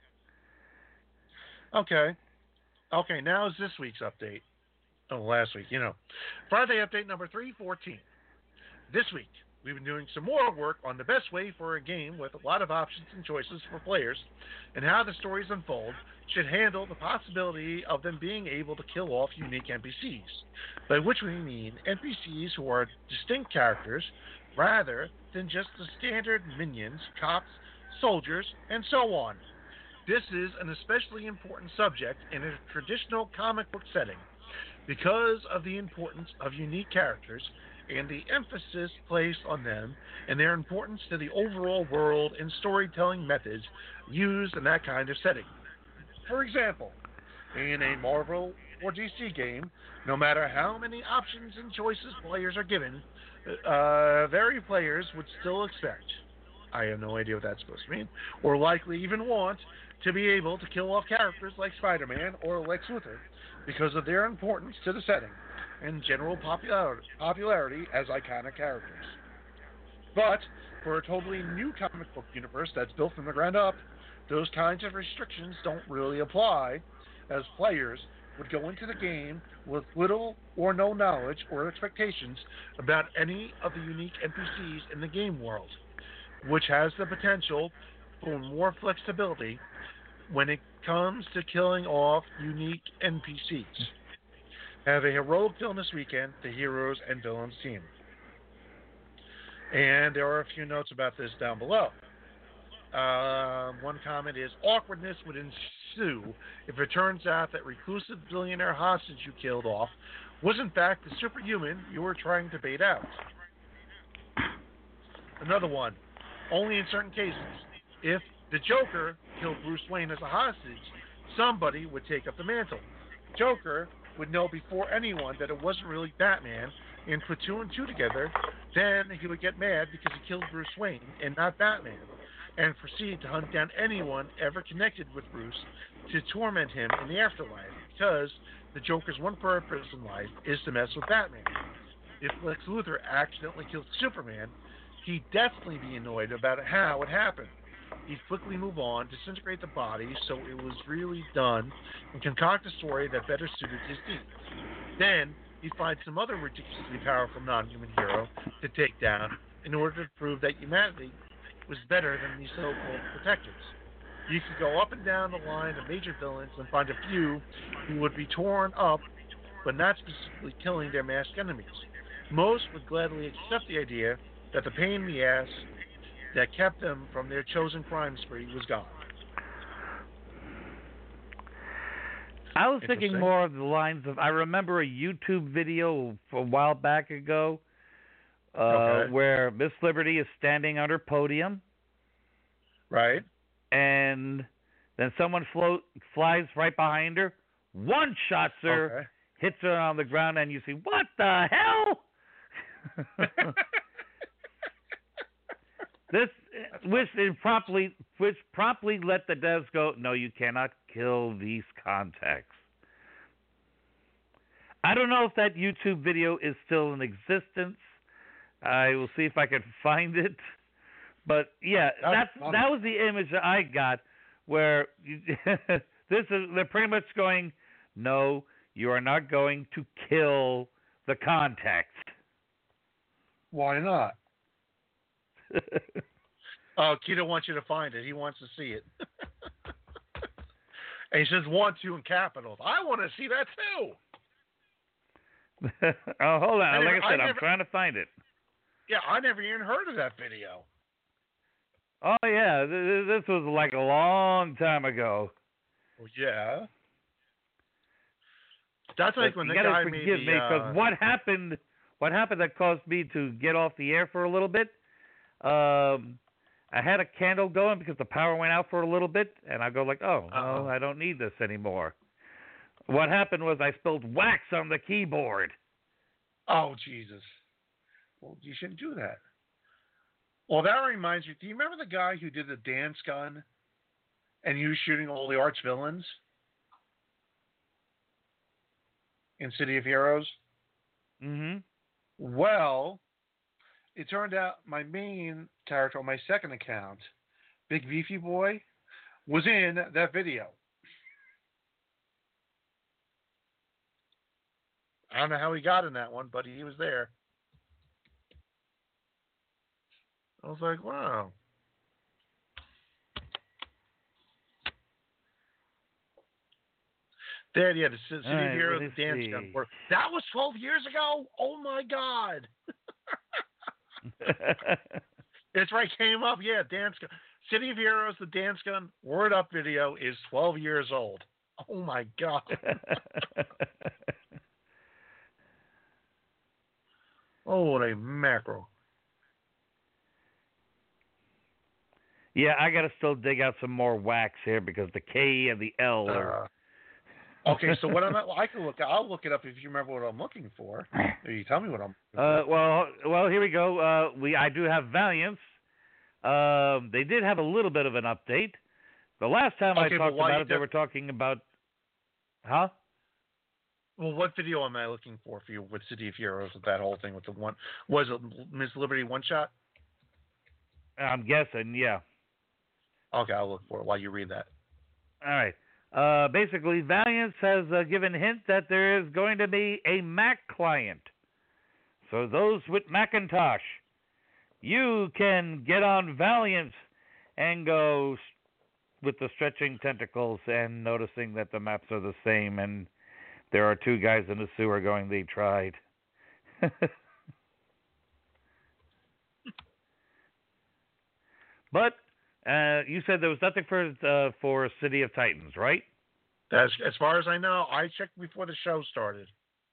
Okay. Okay, now is this week's update. Oh, last week, Friday update number 314. This week, we've been doing some more work on the best way for a game with a lot of options and choices for players and how the stories unfold should handle the possibility of them being able to kill off unique NPCs, by which we mean NPCs who are distinct characters rather than just the standard minions, cops, soldiers, and so on. This is an especially important subject in a traditional comic book setting because of the importance of unique characters and the emphasis placed on them and their importance to the overall world and storytelling methods used in that kind of setting. For example, in a Marvel or DC game, no matter how many options and choices players are given, very players would still expect, I have no idea what that's supposed to mean, or likely even want, to be able to kill off characters like Spider-Man or Lex Luthor because of their importance to the setting and general popularity as iconic characters. But for a totally new comic book universe that's built from the ground up, those kinds of restrictions don't really apply, as players would go into the game with little or no knowledge or expectations about any of the unique NPCs in the game world, which has the potential for more flexibility when it comes to killing off unique NPCs. Have a heroic film this weekend, the Heroes and Villains team. And there are a few notes about this down below. One comment is, awkwardness would ensue if it turns out that reclusive billionaire hostage you killed off was in fact the superhuman you were trying to bait out. Another one, only in certain cases. If the Joker killed Bruce Wayne as a hostage, somebody would take up the mantle. Joker would know before anyone that it wasn't really Batman and put two and two together. Then he would get mad because he killed Bruce Wayne and not Batman, and proceed to hunt down anyone ever connected with Bruce to torment him in the afterlife, because the Joker's one purpose in life is to mess with Batman. If Lex Luthor accidentally killed Superman, he'd definitely be annoyed about how it happened. He'd quickly move on, disintegrate the body so it was really done, and concoct a story that better suited his needs. Then, he'd find some other ridiculously powerful non-human hero to take down in order to prove that humanity was better than these so-called protectors. You could go up and down the line of major villains and find a few who would be torn up, but not specifically killing their masked enemies. Most would gladly accept the idea that the pain in the ass that kept them from their chosen crime spree was gone. I was thinking more of the lines of, I remember a YouTube video a while back ago where Miss Liberty is standing on her podium. Right. And then someone flies right behind her, one-shots her, hits her on the ground, and you see, what the hell? Which promptly let the devs go, no, you cannot kill these contacts. I don't know if that YouTube video is still in existence. I will see if I can find it. But yeah, that was the image that I got, where they're pretty much going, no, you are not going to kill the contact. Why not? Oh, Keto wants you to find it. He wants to see it. And he says want to in capitals. I want to see that too. Oh, hold on. Like I said, I'm trying to find it. Yeah, I never even heard of that video. Oh, yeah. This was like a long time ago. Well, yeah. That's like when the guy made the... because what happened that caused me to get off the air for a little bit, I had a candle going because the power went out for a little bit, and I go like, no, I don't need this anymore. What happened was I spilled wax on the keyboard. Oh, Jesus. Well, you shouldn't do that. Well, that reminds me. Do you remember the guy who did the dance gun and he was shooting all the arch villains in City of Heroes? Mm-hmm. Well, it turned out my main character on my second account, Big Beefy Boy, was in that video. I don't know how he got in that one, but he was there. I was like, wow. There, yeah, the City of Heroes, the dance gun. That was 12 years ago? Oh my God. That's right, came up. Yeah, dance gun. City of Heroes, the dance gun, word up video is 12 years old. Oh my God. Holy mackerel. Yeah, I got to still dig out some more wax here because the K and the L are. Okay, so what I can look. I'll look it up if you remember what I'm looking for. Or you tell me what I'm looking for. Well, here we go. I do have Valiance. They did have a little bit of an update. The last time I talked about it, they were talking about. Huh? Well, what video am I looking for you with City of Heroes with that whole thing with the one? Was it Ms. Liberty one shot? I'm guessing, yeah. Okay, I'll look for it while you read that. All right. Basically, Valiance has given a hint that there is going to be a Mac client. So those with Macintosh, you can get on Valiance and go with the stretching tentacles and noticing that the maps are the same and there are two guys in the sewer going, they tried. But you said there was nothing for City of Titans, right? As far as I know, I checked before the show started.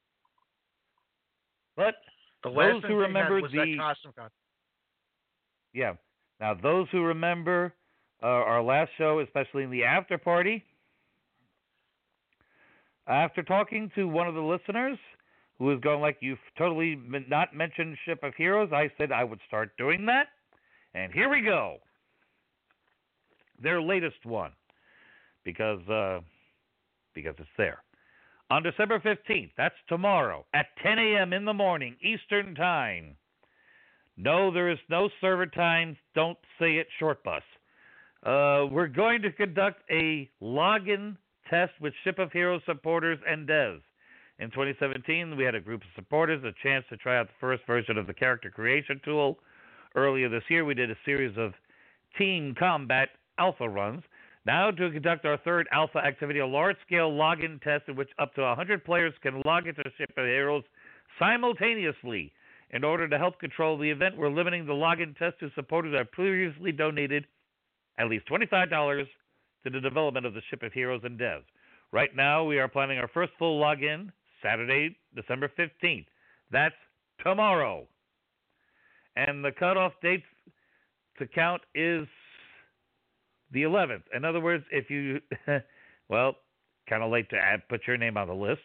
But the last those who remember was that costume con. Yeah. Now, those who remember our last show, especially in the after party, after talking to one of the listeners who was going like, you've totally not mentioned Ship of Heroes, I said I would start doing that. And here we go. Their latest one. Because it's there. On December 15th, that's tomorrow, at 10 a.m. in the morning, Eastern Time. No, there is no server time. Don't say it, short bus. We're going to conduct a login test with Ship of Heroes supporters and devs. In 2017, we had a group of supporters a chance to try out the first version of the character creation tool. Earlier this year, we did a series of team combat alpha runs. Now, to conduct our third alpha activity, a large-scale login test in which up to 100 players can log into Ship of Heroes simultaneously. In order to help control the event, we're limiting the login test to supporters that have previously donated at least $25 to the development of the Ship of Heroes and devs. Right now, we are planning our first full login Saturday, December 15th. That's tomorrow. And the cutoff date to count is the 11th. In other words, if you, well, kind of late to put your name on the list.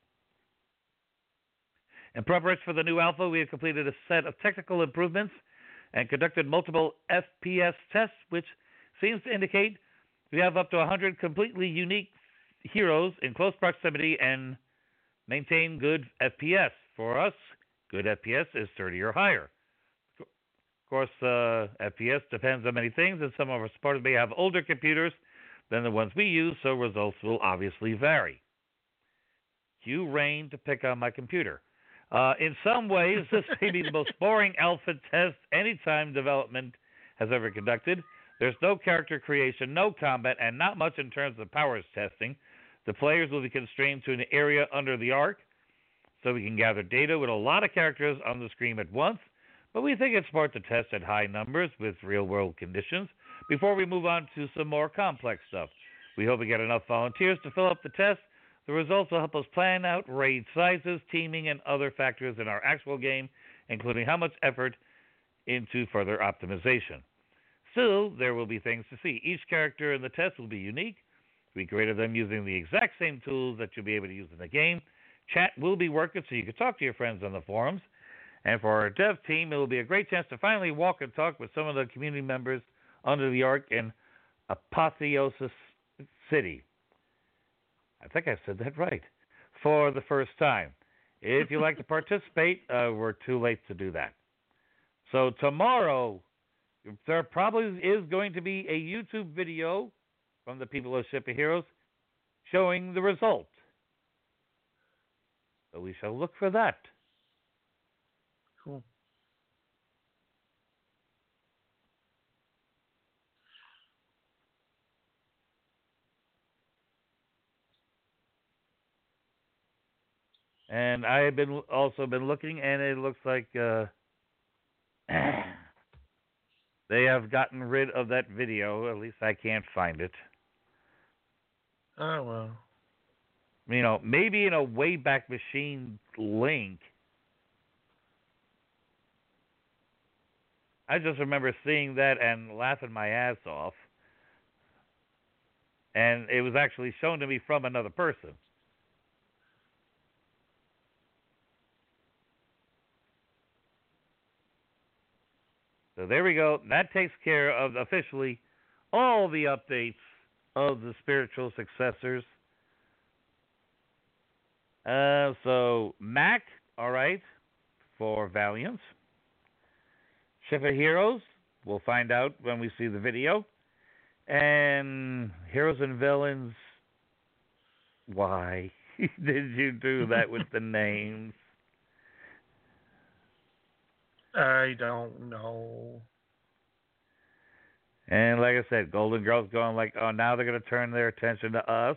In preparation for the new alpha, we have completed a set of technical improvements and conducted multiple FPS tests, which seems to indicate we have up to 100 completely unique heroes in close proximity and maintain good FPS. For us, good FPS is 30 or higher. Of course, FPS depends on many things, and some of our supporters may have older computers than the ones we use, so results will obviously vary. Cue Rain to pick on my computer. In some ways, this may be the most boring alpha test any time development has ever conducted. There's no character creation, no combat, and not much in terms of powers testing. The players will be constrained to an area under the arc, so we can gather data with a lot of characters on the screen at once, but we think it's smart to test at high numbers with real-world conditions before we move on to some more complex stuff. We hope we get enough volunteers to fill up the test. The results will help us plan out raid sizes, teaming, and other factors in our actual game, including how much effort into further optimization. Still, there will be things to see. Each character in the test will be unique. We created them using the exact same tools that you'll be able to use in the game. Chat will be working so you can talk to your friends on the forums. And for our dev team, it will be a great chance to finally walk and talk with some of the community members under the arc in Apotheosis City. I think I said that right. For the first time. If you'd like to participate, we're too late to do that. So tomorrow, there probably is going to be a YouTube video from the people of Ship of Heroes showing the result. So we shall look for that. Cool. And I have also been looking, and it looks like they have gotten rid of that video. At least I can't find it. Oh, well. You know, maybe in a Wayback Machine link. I just remember seeing that and laughing my ass off. And it was actually shown to me from another person. So there we go. That takes care of officially all the updates of the spiritual successors. So Mac, all right, for Valiant. Ship of Heroes, we'll find out when we see the video. And Heroes and Villains, why did you do that with the names? I don't know. And like I said, Golden Girls going like, oh, now they're going to turn their attention to us.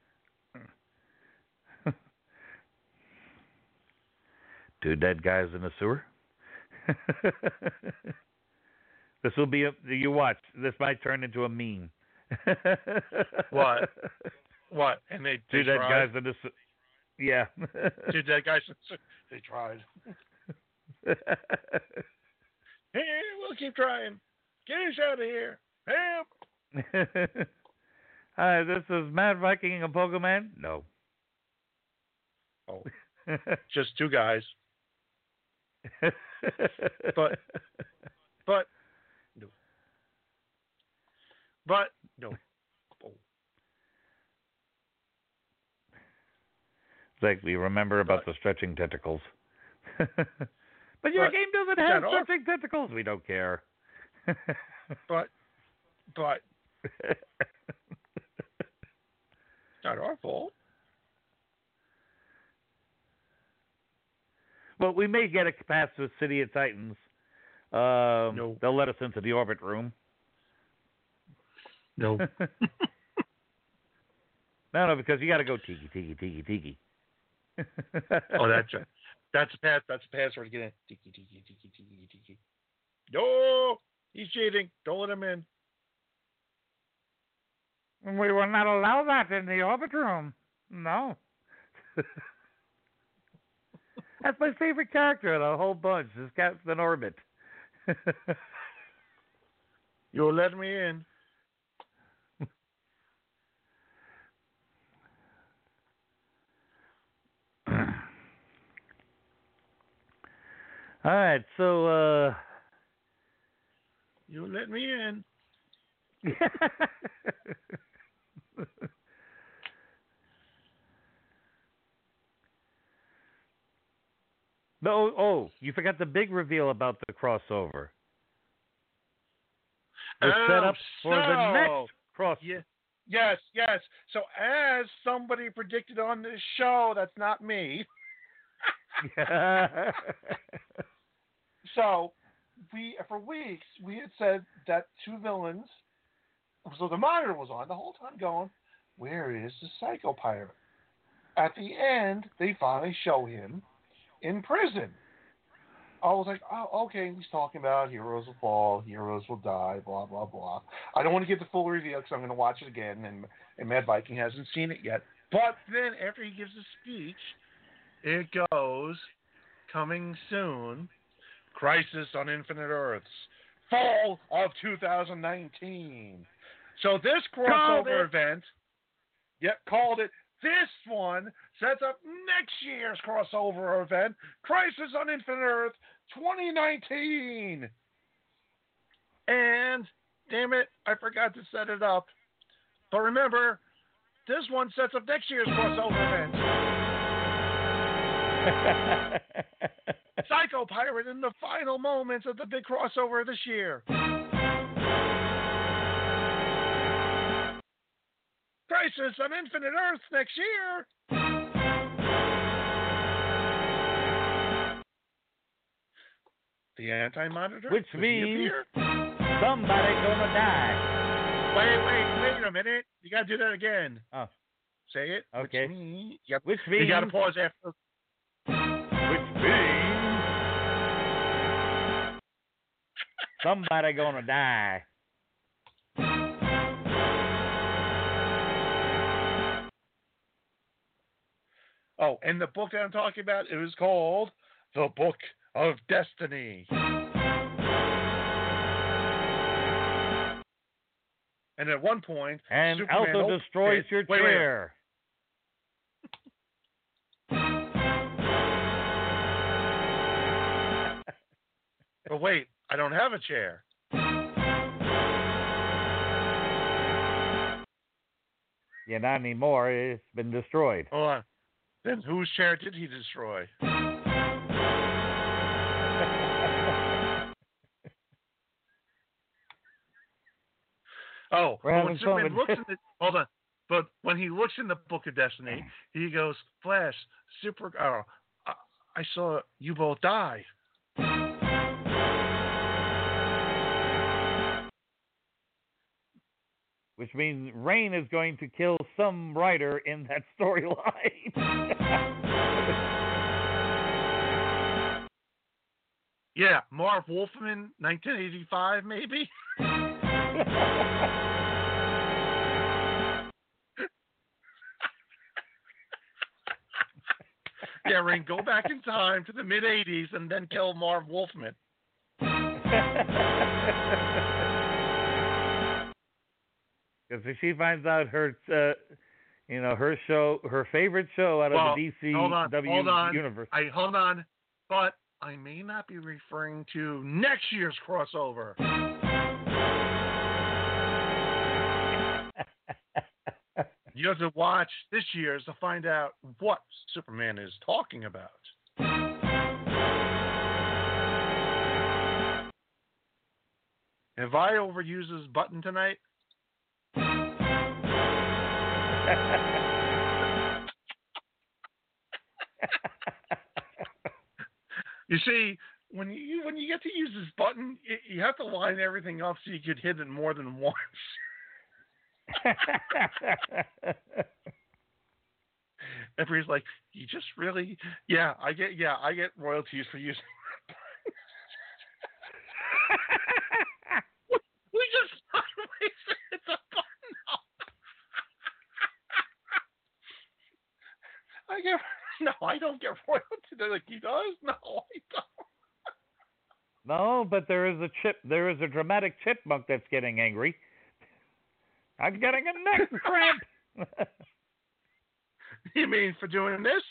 Two dead guys in the sewer. This will be you watch. This might turn into a meme. What? What? And they two dead tried? Guys in the yeah. Two dead guys. They tried. Hey, we'll keep trying. Get us out of here. Help! Hi, this is Mad Viking and Pokemon. No. Oh, just two guys. But no. But no. Oh. It's like we remember about the stretching tentacles. But your game doesn't have stretching tentacles. We don't care. but not our fault. Well, we may get a pass to City of Titans. No. They'll let us into the orbit room. No. No, because you got to go tiki. Oh, that's a pass. That's a password to get in. Tiki. No, he's cheating. Don't let him in. We will not allow that in the orbit room. No. That's my favorite character of the whole bunch, is Captain Orbit. You'll let me in. All right, so You let me in. No, oh, you forgot the big reveal about the crossover. The setup for the next crossover. Yeah, yes. So as somebody predicted on this show, that's not me. So for weeks we had said that two villains. So the monitor was on the whole time going, where is the Psycho Pirate? At the end, they finally show him in prison. I was like, oh, okay, he's talking about heroes will fall, heroes will die, blah, blah, blah. I don't want to get the full reveal because I'm going to watch it again, and Mad Viking hasn't seen it yet. But then after he gives a speech, it goes, coming soon, Crisis on Infinite Earths, fall of 2019. So this crossover event, called it. This one sets up next year's crossover event, Crisis on Infinite Earth 2019. And, damn it, I forgot to set it up. But remember, this one sets up next year's crossover event. Psycho Pirate in the final moments of the big crossover this year. Crisis on Infinite Earth next year. The Anti-Monitor. Which means somebody gonna die. Wait a minute. You gotta do that again. Oh. Say it. Okay. Which means you gotta pause after. Which means somebody gonna die. Oh, and the book that I'm talking about, it was called The Book of Destiny. And at one point, and Superman also destroys your chair. But wait, I don't have a chair. Yeah, not anymore. It's been destroyed. Hold on. Then whose chair did he destroy? Oh, when Superman looks in the, hold on. But when he looks in the Book of Destiny, he goes, Flash, I saw you both die. Which means Rain is going to kill some writer in that storyline. Yeah, Marv Wolfman, 1985, maybe? Yeah, Rain, go back in time to the mid-'80s and then kill Marv Wolfman. Because if she finds out her, her show, her favorite show out of the DCW universe. Hold on. But I may not be referring to next year's crossover. You have to watch this year's to find out what Superman is talking about. Have I overused this button tonight? You see, when you get to use this button, you have to line everything up so you could hit it more than once. Everybody's like, you just really, I get royalties for using. we just it's a button. I don't get royalties. They're like, he does? No, I don't. No, but there is a dramatic chipmunk that's getting angry. I'm getting a neck cramp. You mean for doing this?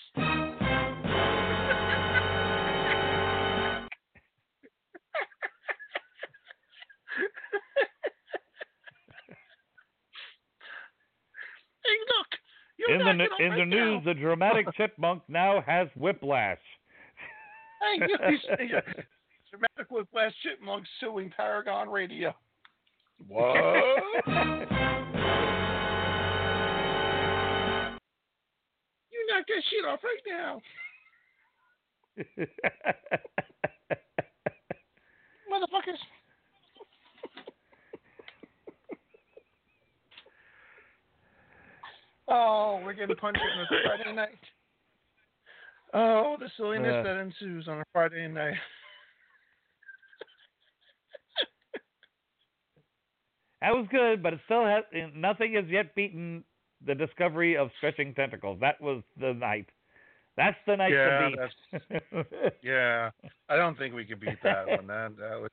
Hey, look. In the news, the dramatic chipmunk now has whiplash. Hey, dramatic whiplash chipmunk suing Paragon Radio. What? You knock that shit off right now. Motherfuckers. Oh, we're getting punched on a Friday night. Oh, the silliness that ensues on a Friday night. That was good, but it still has nothing has yet beaten the discovery of stretching tentacles. That was the night. That's the night to beat. Yeah, I don't think we could beat that one. That was.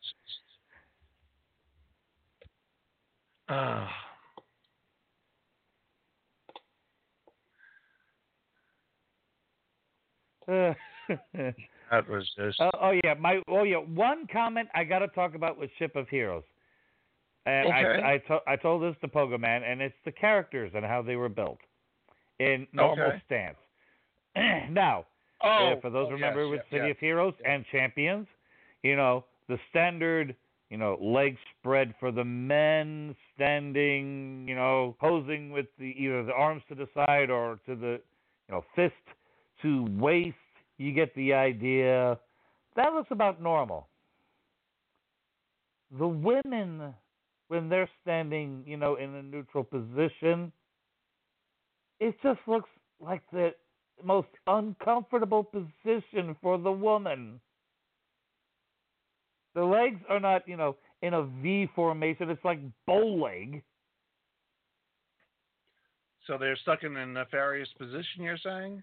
That was just One comment I got to talk about was Ship of Heroes, and okay. I told this to Pogo Man, and it's the characters and how they were built in normal Okay. stance. Now, Oh, for those remember with City yes. of Heroes and Champions, the standard, leg spread for the men standing, posing with either the arms to the side or to the, fist to waist. You get the idea. That looks about normal. The women, when they're standing, in a neutral position, it just looks like the most uncomfortable position for the woman. The legs are not, in a V formation. It's like bow leg. So they're stuck in a nefarious position, you're saying?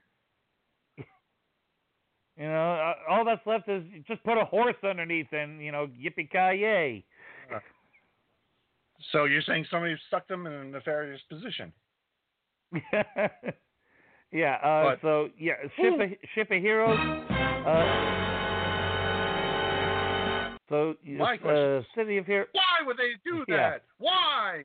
All that's left is just put a horse underneath and, yippee-ki-yay. So you're saying somebody stuck them in a nefarious position? Yeah. Ship of Heroes. My question: City of Heroes. Why would they do that? Why?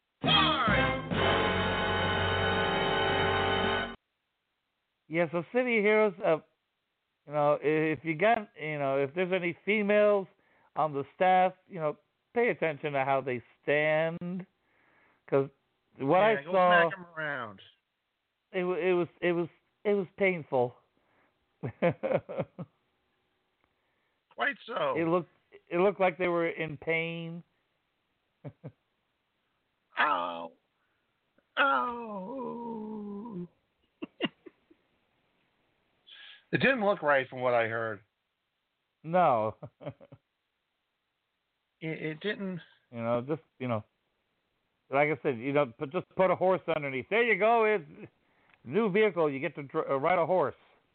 Yeah. So City of Heroes. If you got, if there's any females on the staff, pay attention to how they stand, because what I go saw, smack them around. It was painful. Quite so. It looked like they were in pain. Ow. Ow. It didn't look right from what I heard. No. It didn't. Just, like I said, just put a horse underneath. There you go. It's a new vehicle. You get to ride a horse.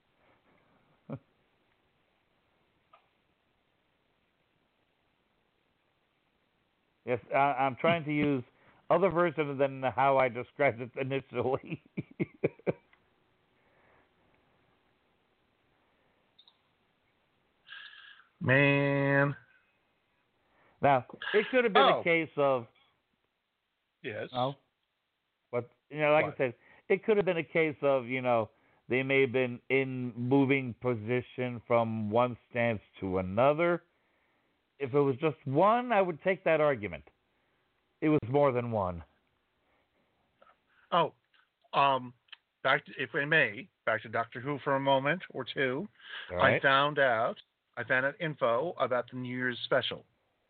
Yes, I'm trying to use other versions than how I described it initially. Man. Now, it could have been a case of... Yes. No? But, like I said, it could have been a case of, they may have been in moving position from one stance to another. If it was just one, I would take that argument. It was more than one. Oh, if I may, back to Doctor Who for a moment or two. All right. I found out info about the New Year's special.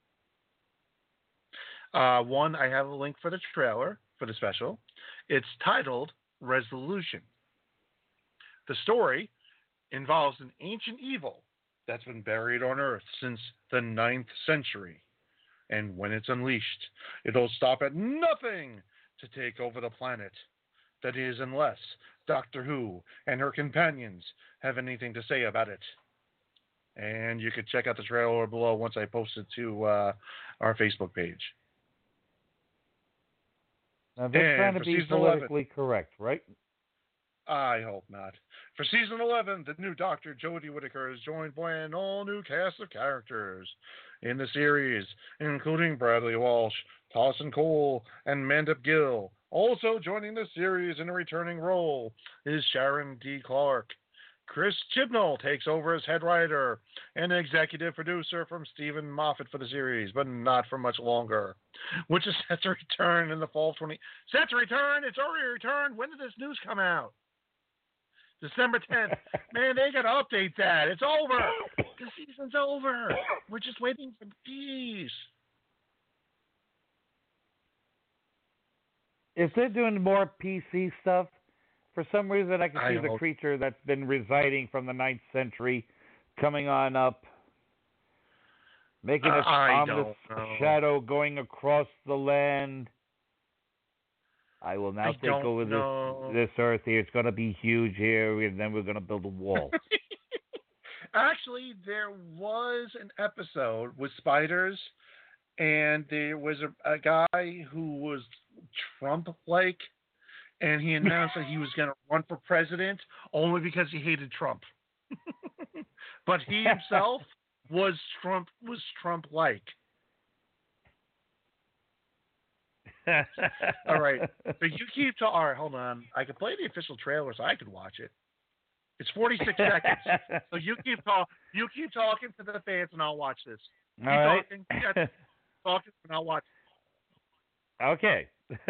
One, I have a link for the trailer for the special. It's titled Resolution. The story involves an ancient evil that's been buried on Earth since the 9th century. And when it's unleashed, it'll stop at nothing to take over the planet. That is, unless Doctor Who and her companions have anything to say about it. And you can check out the trailer below once I post it to our Facebook page. Now, they're trying to be politically correct, right? I hope not. For season 11, the new Doctor, Jodie Whittaker, is joined by an all-new cast of characters in the series, including Bradley Walsh, Dawson Cole, and Mandip Gill. Also joining the series in a returning role is Sharon D. Clarke. Chris Chibnall takes over as head writer and executive producer from Stephen Moffat for the series, but not for much longer, which is set to return in the fall of 20... Set to return? It's already returned. When did this news come out? December 10th. Man, they got to update that. It's over. The season's over. We're just waiting for the peace. If they're doing more PC stuff, for some reason I can see the creature that's been residing from the 9th century coming on up, making its ominous shadow going across the land. I will now take over this Earth here. It's going to be huge here, and then we're going to build a wall. Actually, there was an episode with spiders, and there was a guy who was Trump-like, and he announced that he was going to run for president only because he hated Trump. But he himself was Trump-like. All right. So you keep talking. All right, hold on. I could play the official trailer so I could watch it. It's 46 seconds. So you keep talking to the fans, and I'll watch this. Keep All right. talking. Yeah, talking, and I'll watch. Okay.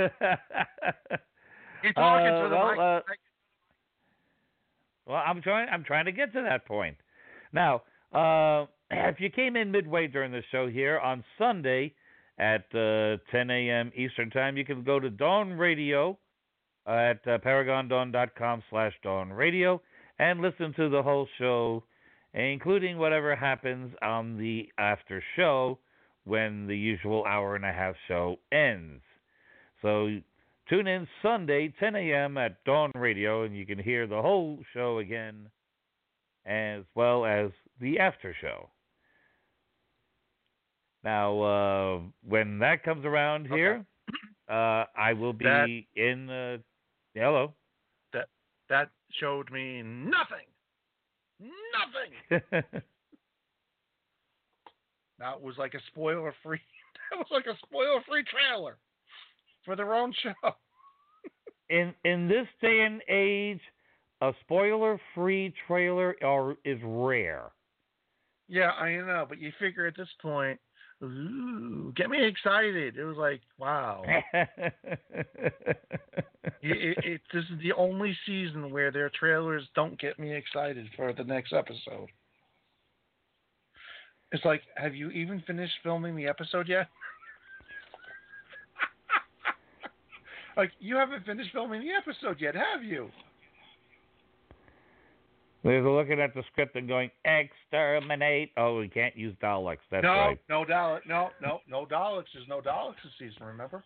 Keep talking to them. Well, I'm trying to get to that point. Now, if you came in midway during the show here on Sunday at 10 a.m. Eastern Time, you can go to Dawn Radio at paragondawn.com/Dawn Radio and listen to the whole show, including whatever happens on the after show when the usual hour-and-a-half show ends. So tune in Sunday, 10 a.m. at Dawn Radio, and you can hear the whole show again, as well as the after show. Now, when that comes around here, I will be in. Hello. That showed me nothing. Nothing. That was like a spoiler-free. That was like a spoiler-free trailer for their own show. In this day and age, a spoiler-free trailer is rare. Yeah, I know, but you figure at this point, ooh, get me excited. It was like, wow. This is the only season where their trailers don't get me excited for the next episode. It's like, have you even finished filming the episode yet? Like, you haven't finished filming the episode yet, have you? They're looking at the script and going, exterminate. Oh, we can't use Daleks. That's right. No Daleks. No Daleks. There's no Daleks this season, remember?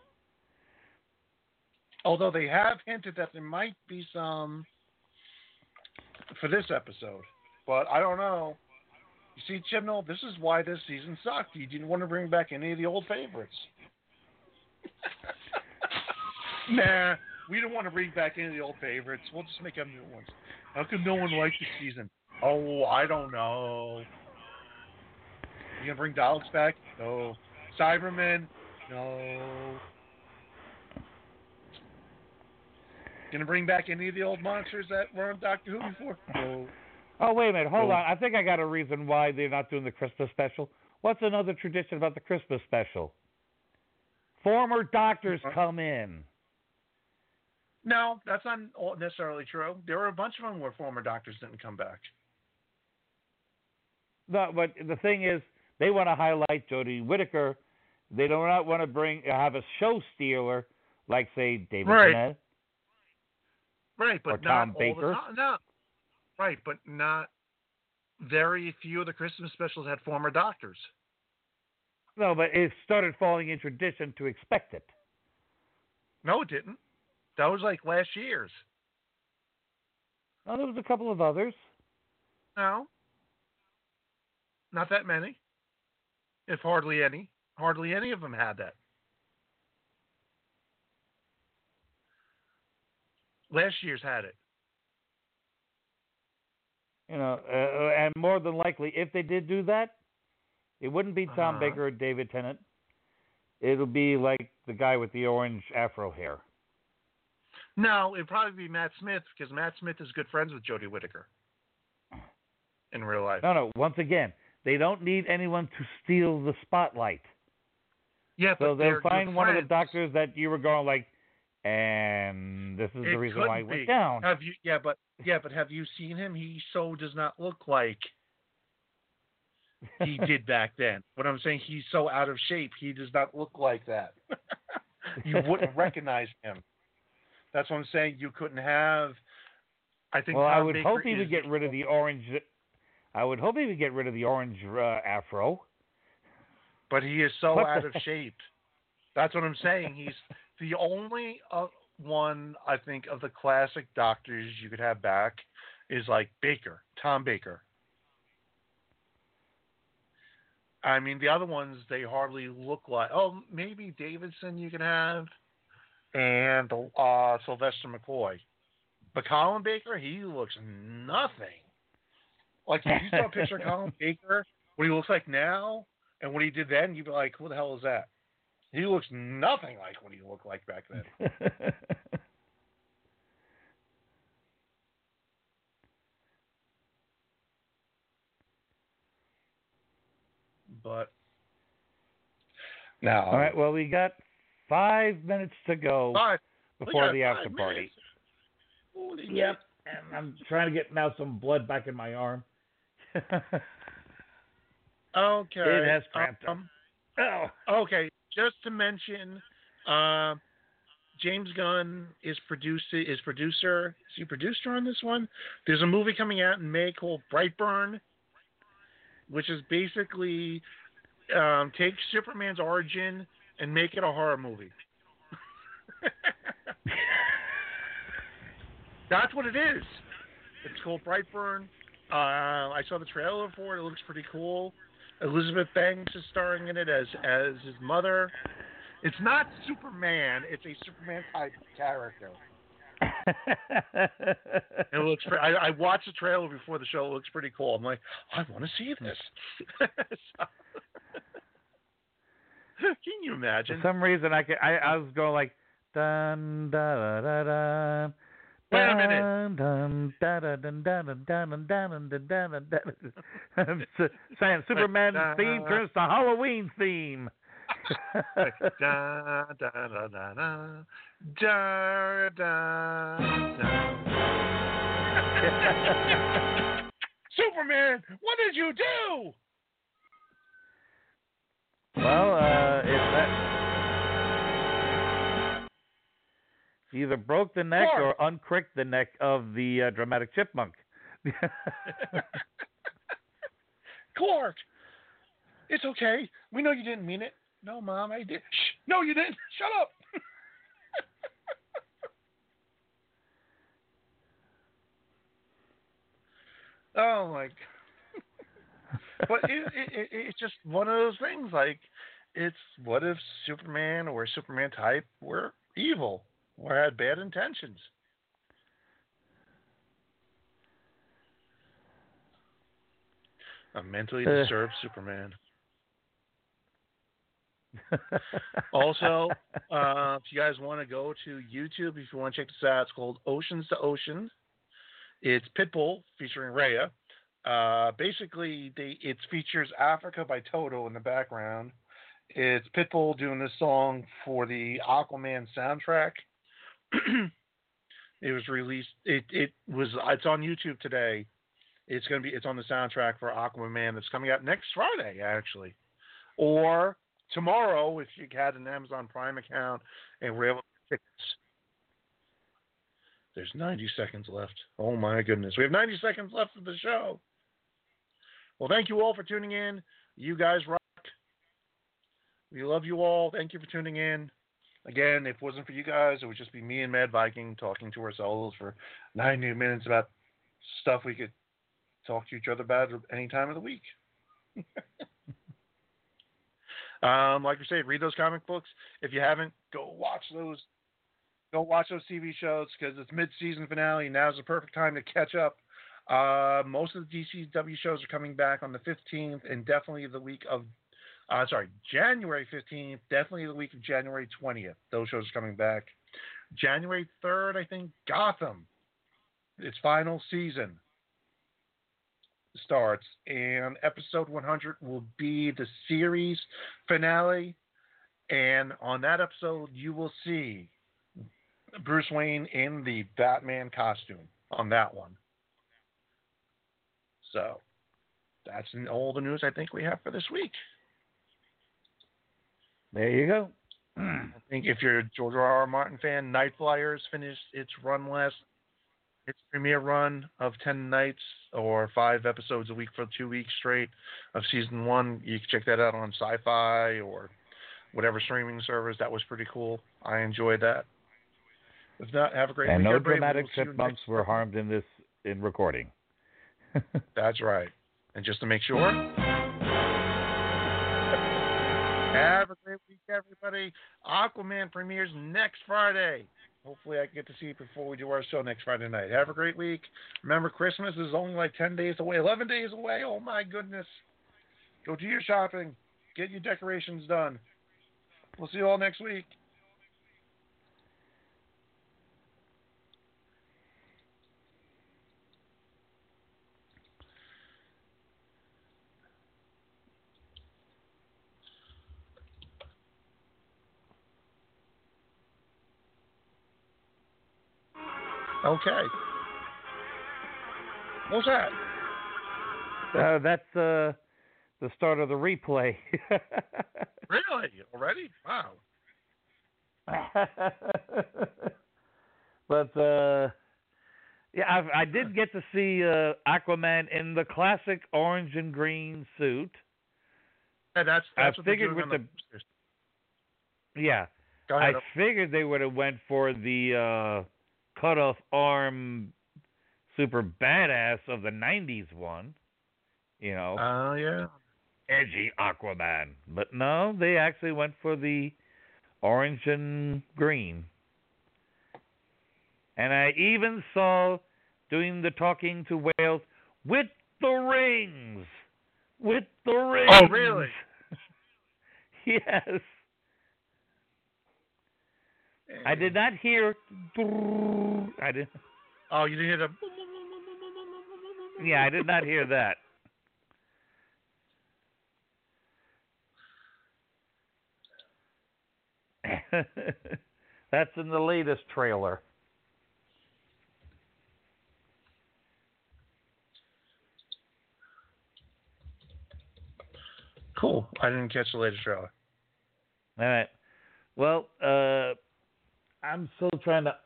Although they have hinted that there might be some for this episode. But I don't know. You see, Chibnall, this is why this season sucked. You didn't want to bring back any of the old favorites. Nah, we don't want to bring back any of the old favorites. We'll just make up new ones. How come no one liked this season? Oh, I don't know. You gonna bring Daleks back? No. Cybermen? No. Gonna bring back any of the old monsters that were on Doctor Who before? No. Oh, wait a minute. Hold on. I think I got a reason why they're not doing the Christmas special. What's another tradition about the Christmas special? Former doctors come in. No, that's not necessarily true. There were a bunch of them where former doctors didn't come back. No, but the thing is, they want to highlight Jodie Whittaker. They do not want to have a show stealer like, say, David Tennant. Right, but or Tom not Baker. All the time. No. Right, but not very few of the Christmas specials had former doctors. No, but it started falling in tradition to expect it. No, it didn't. That was like last year's. No, there was a couple of others. No. Not that many. If hardly any. Hardly any of them had that. Last year's had it. You know, and more than likely, if they did do that, it wouldn't be Tom Baker or David Tennant. It'll be like the guy with the orange afro hair. No, it'd probably be Matt Smith, because Matt Smith is good friends with Jodie Whittaker in real life. No, once again, they don't need anyone to steal the spotlight. Yeah, so but they'll find good one friends. of the doctors that you were going like, and this is the reason why he went down. Have you? But have you seen him? He so does not look like he did back then. What I'm saying, he's so out of shape. He does not look like that. You wouldn't recognize him. That's what I'm saying. You couldn't have. I think. Well, Tom I would Baker hope he would get rid of the orange. I would hope he would get rid of the orange afro. But he is so out of shape. That's what I'm saying. He's the only one, I think, of the classic doctors you could have back is like Baker, Tom Baker. I mean, the other ones, they hardly look like. Oh, maybe Davidson you can have, and Sylvester McCoy. But Colin Baker, he looks nothing Like, if you saw a picture of Colin Baker, what he looks like now, and what he did then, you'd be like, who the hell is that? He looks nothing like what he looked like back then. But now, all right. Well, we got 5 minutes to go before the after party. Yep. And I'm trying to get now some blood back in my arm. Okay. It has cramped up. Okay. Just to mention, James Gunn is producer. Is he producer on this one? There's a movie coming out in May called Brightburn, which is basically take Superman's origin and make it a horror movie. That's what it is. It's called Brightburn. I saw the trailer for it. It looks pretty cool. Elizabeth Banks is starring in it as his mother. It's not Superman. It's a Superman type character. It looks. I watched the trailer before the show. It looks pretty cool. I'm like, I want to see this. Can you imagine? For some reason, I was going like dun da da da. Wait a minute. Saying Superman theme turns to Halloween theme. Superman, what did you do? Well, either broke the neck or uncricked the neck of the dramatic chipmunk. Clark, it's okay. We know you didn't mean it. No, Mom, I did. Shh. No, you didn't. Shut up. Oh, my God. But it's just one of those things. Like, it's what if Superman or Superman type were evil or had bad intentions? A mentally disturbed Superman. Also, if you guys want to go to YouTube, if you want to check this out, it's called Oceans to Ocean. It's Pitbull featuring Raya. Basically, it features Africa by Toto in the background. It's Pitbull doing this song for the Aquaman soundtrack. It was released. It's on YouTube today. It's on the soundtrack for Aquaman that's coming out next Friday, actually, or tomorrow if you had an Amazon Prime account and were able to get tickets. There's 90 seconds left. Oh my goodness, we have 90 seconds left of the show. Well, thank you all for tuning in. You guys rock. We love you all. Thank you for tuning in. Again, if it wasn't for you guys, it would just be me and Mad Viking talking to ourselves for 90 minutes about stuff we could talk to each other about any time of the week. Like I said, read those comic books. If you haven't, go watch those TV shows because it's mid-season finale. Now's the perfect time to catch up. Most of the DCW shows are coming back on the 15th and definitely the week of January 15th, definitely the week of January 20th. Those shows are coming back. January 3rd, I think, Gotham, its final season starts, and episode 100 will be the series finale, and on that episode, you will see Bruce Wayne in the Batman costume on that one. So, that's all the news I think we have for this week. There you go. I think if you're a George R.R. Martin fan, Night Flyers finished its premiere run of 10 nights or 5 episodes a week for 2 weeks straight of season 1. You can check that out on Sci-Fi or whatever streaming service. That was pretty cool. I enjoyed that. If not, have a great week. And no dramatic chipmunks were harmed in recording. That's right. And just to make sure, have a great week, everybody. Aquaman premieres next Friday. Hopefully, I can get to see you before we do our show next Friday night. Have a great week. Remember, Christmas is only like 10 days away, 11 days away. Oh, my goodness. Go do your shopping. Get your decorations done. We'll see you all next week. Okay. What's that? That's the start of the replay. Really? Already? Wow. But yeah, I did get to see Aquaman in the classic orange and green suit. Yeah, that's I what they're figured doing with on the posters. yeah, Go I ahead. figured they would have went for the cut off arm super badass of the '90s one. You know, Oh, yeah. edgy Aquaman. But no, they actually went for the orange and green. And I even saw doing the talking to whales with the rings. With the rings. Oh, really? Yes. I did not hear. I did. Oh, you didn't hear the. Yeah, I did not hear that. That's in the latest trailer. Cool. I didn't catch the latest trailer. All right. Well, I'm still trying to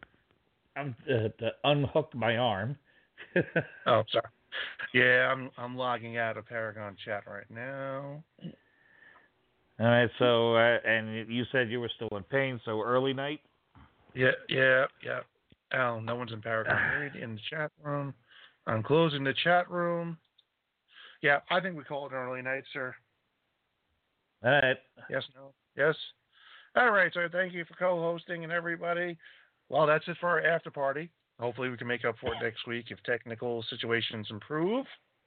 to unhook my arm. Oh, sorry. Yeah, I'm logging out of Paragon chat right now. All right. So, and you said you were still in pain. So early night. Yeah. Oh, no one's in Paragon Read in the chat room. I'm closing the chat room. Yeah, I think we call it an early night, sir. All right. Yes, no? Yes? All right, so thank you for co-hosting and everybody. Well, that's it for our after party. Hopefully we can make up for it next week if technical situations improve.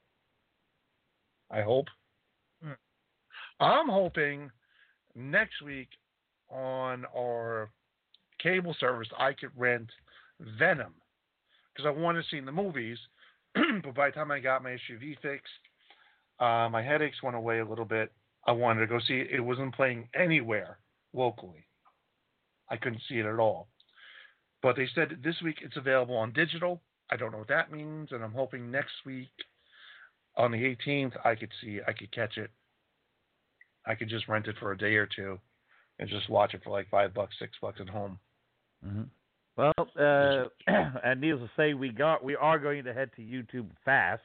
I hope. I'm hoping next week on our cable service I could rent Venom because I wanted to see the movies, but by the time I got my SUV fixed, my headaches went away a little bit. I wanted to go see it. It wasn't playing anywhere locally. I couldn't see it at all. But they said this week it's available on digital. I don't know what that means, and I'm hoping next week on the 18th I could catch it. I could just rent it for a day or two and just watch it for like $5, $6 at home. Mm-hmm. Well, and needless to say, we are going to head to YouTube fast.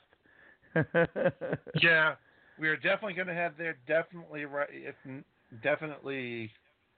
Yeah, we are definitely going to head there. Definitely right. Definitely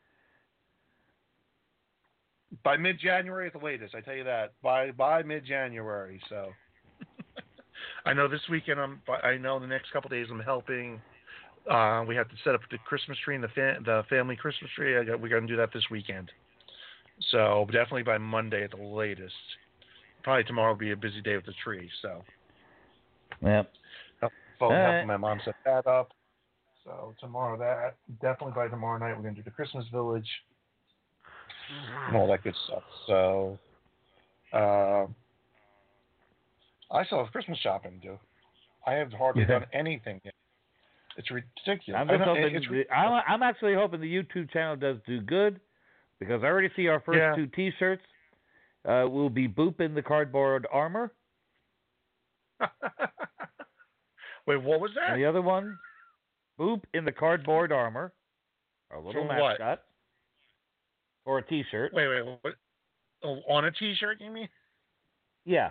by mid-January at the latest. I tell you that by mid-January. So I know this weekend I know the next couple of days I'm helping. We have to set up the Christmas tree and the family Christmas tree. We're going to do that this weekend. So definitely by Monday at the latest. Probably tomorrow will be a busy day with the tree. So. Yep. Helping my mom set that up. So tomorrow definitely by tomorrow night we're going to do the Christmas Village and all that good stuff. So I still have Christmas shopping to do. I have hardly done anything yet. It's ridiculous. I'm actually hoping the YouTube channel does do good because I already see our first two T-shirts. Will be Boop in the cardboard armor. Wait, what was that? And the other one, Boop in the cardboard armor. Our little mascot. What? Or a T-shirt. Wait, what? Oh, on a T-shirt, you mean? Yeah.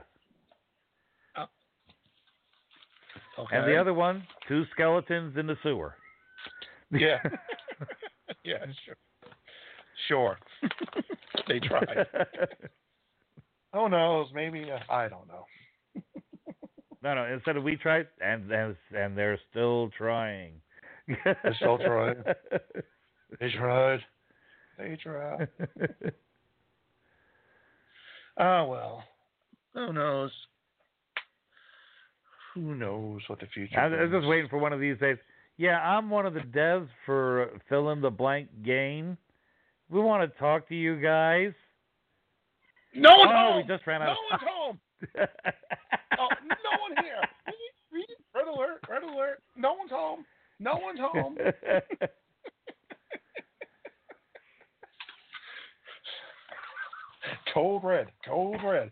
Okay. And the other one, two skeletons in the sewer. Yeah. Yeah, sure. They tried. Who knows? Maybe I don't know. No. Instead of we tried, and they're still trying. They're still trying. They tried. Oh, well. Who knows? Who knows what the future I'm brings? just waiting for one of these days. Yeah, I'm one of the devs for fill in the blank game. We want to talk to you guys. No one's Oh, home! we just ran out No of one's home! Oh, no one here! Read. Red alert, red alert. No one's home. No one's home. Cold red. Cold red.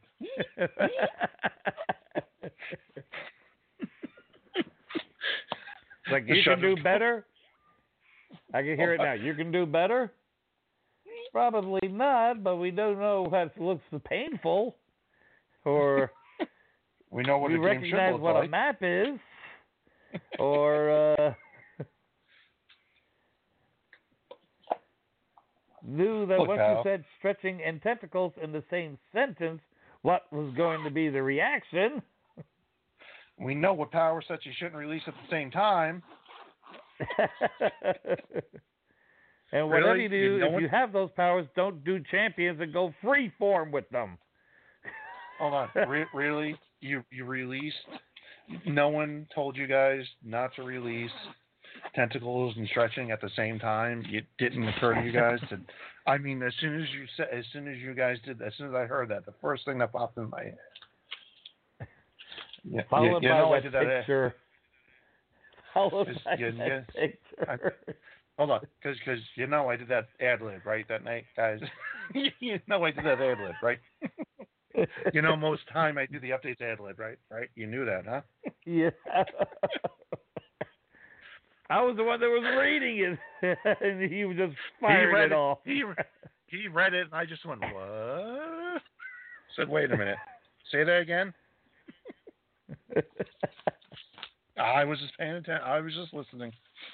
Like, you can do better? I can hear it now. You can do better? Probably not, but we don't know if it looks painful. Or we know what we a game should recognize look what like. a map is. Or knew that Look, once Al. you said stretching and tentacles in the same sentence, what was going to be the reaction? We know what power sets you shouldn't release at the same time. And whatever Really? you do, No if one- you have those powers, don't do champions and go free form with them. Hold on. Really? You released? No one told you guys not to release tentacles and stretching at the same time? It didn't occur to you guys to? I mean, as soon as you guys did, as soon as I heard that, the first thing that popped in my head. Yeah, Followed you by know I that did that. picture. Followed Is- by yeah, that picture. Hold on, because you know I did that ad lib right that night, guys. You know I did that ad lib, right? You know most time I do the updates ad lib, right? Right? You knew that, huh? Yeah. I was the one that was reading it, and he was just firing it off. He read it, and I just went, what? Said, wait a minute. Say that again? I was just paying attention. I was just listening.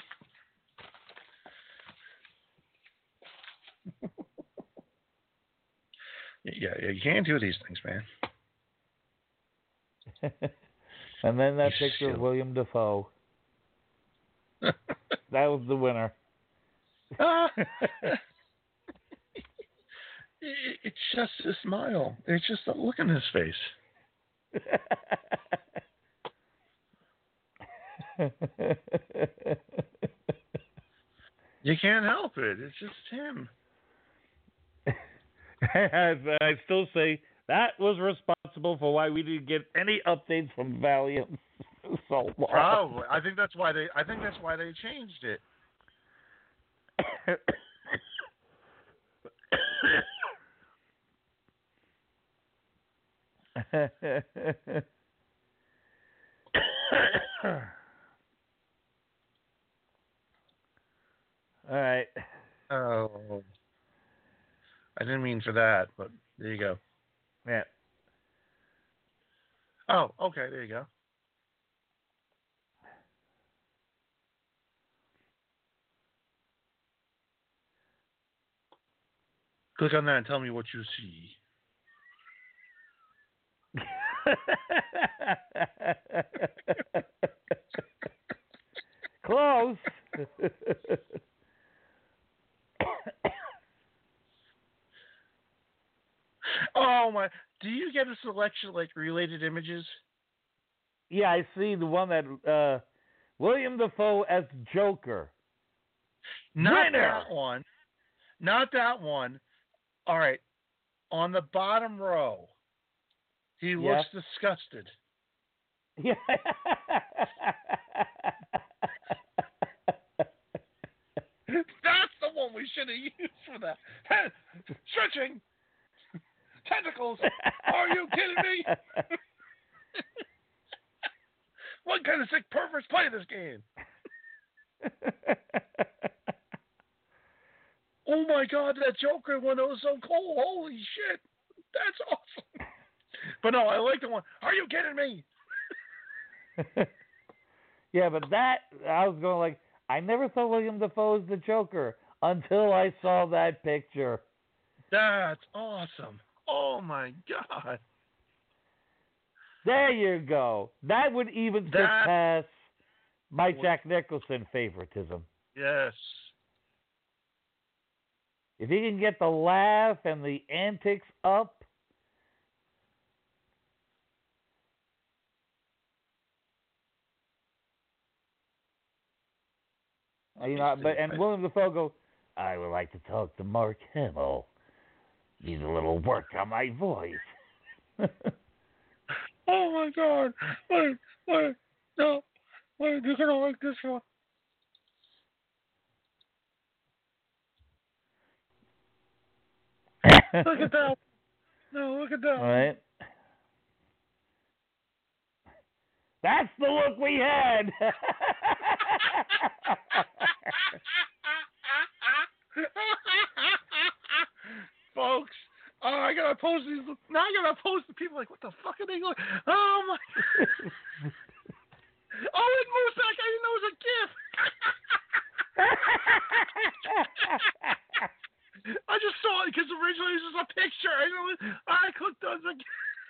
Yeah, you can't do these things, man. And then that You picture of silly. William Dafoe. That was the winner. It's just a smile. It's just a look in his face. You can't help it. It's just him. As I still say, that was responsible for why we didn't get any updates from Valiant so long. Probably. I think that's why they changed it. All right. Oh. I didn't mean for that, but there you go. Yeah. Oh, okay, there you go. Click on that and tell me what you see. Close. Oh my! Do you get a selection like related images? Yeah, I see the one that William Dafoe as Joker. Not Winner! that one. Not that one. All right. On the bottom row, he looks disgusted. Yeah. That's the one we should have used for that. Stretching. Tentacles. Are you kidding me? What kind of sick perverts play this game? Oh my God, that Joker one that was so cool. Holy shit. That's awesome. But no, I like the one. Are you kidding me? Yeah, but that, I was going like, I never thought William Dafoe was the Joker until I saw that picture. That's awesome. Oh my God. There you go. That would even surpass my Jack Nicholson favoritism. Yes. If he can get the laugh and the antics up, And William Dafoe go, I would like to talk to Mark Hamill. Need a little work on my voice. Oh my God! Wait, no, wait, you're gonna like this one. Look at that! No, look at that! All right. That's the look we had. Folks, I gotta post these. Now I gotta post the people like, what the fuck are they going? Oh my! Oh, it moves back. I didn't know it was a GIF. I just saw it because originally it was just a picture. I clicked on the.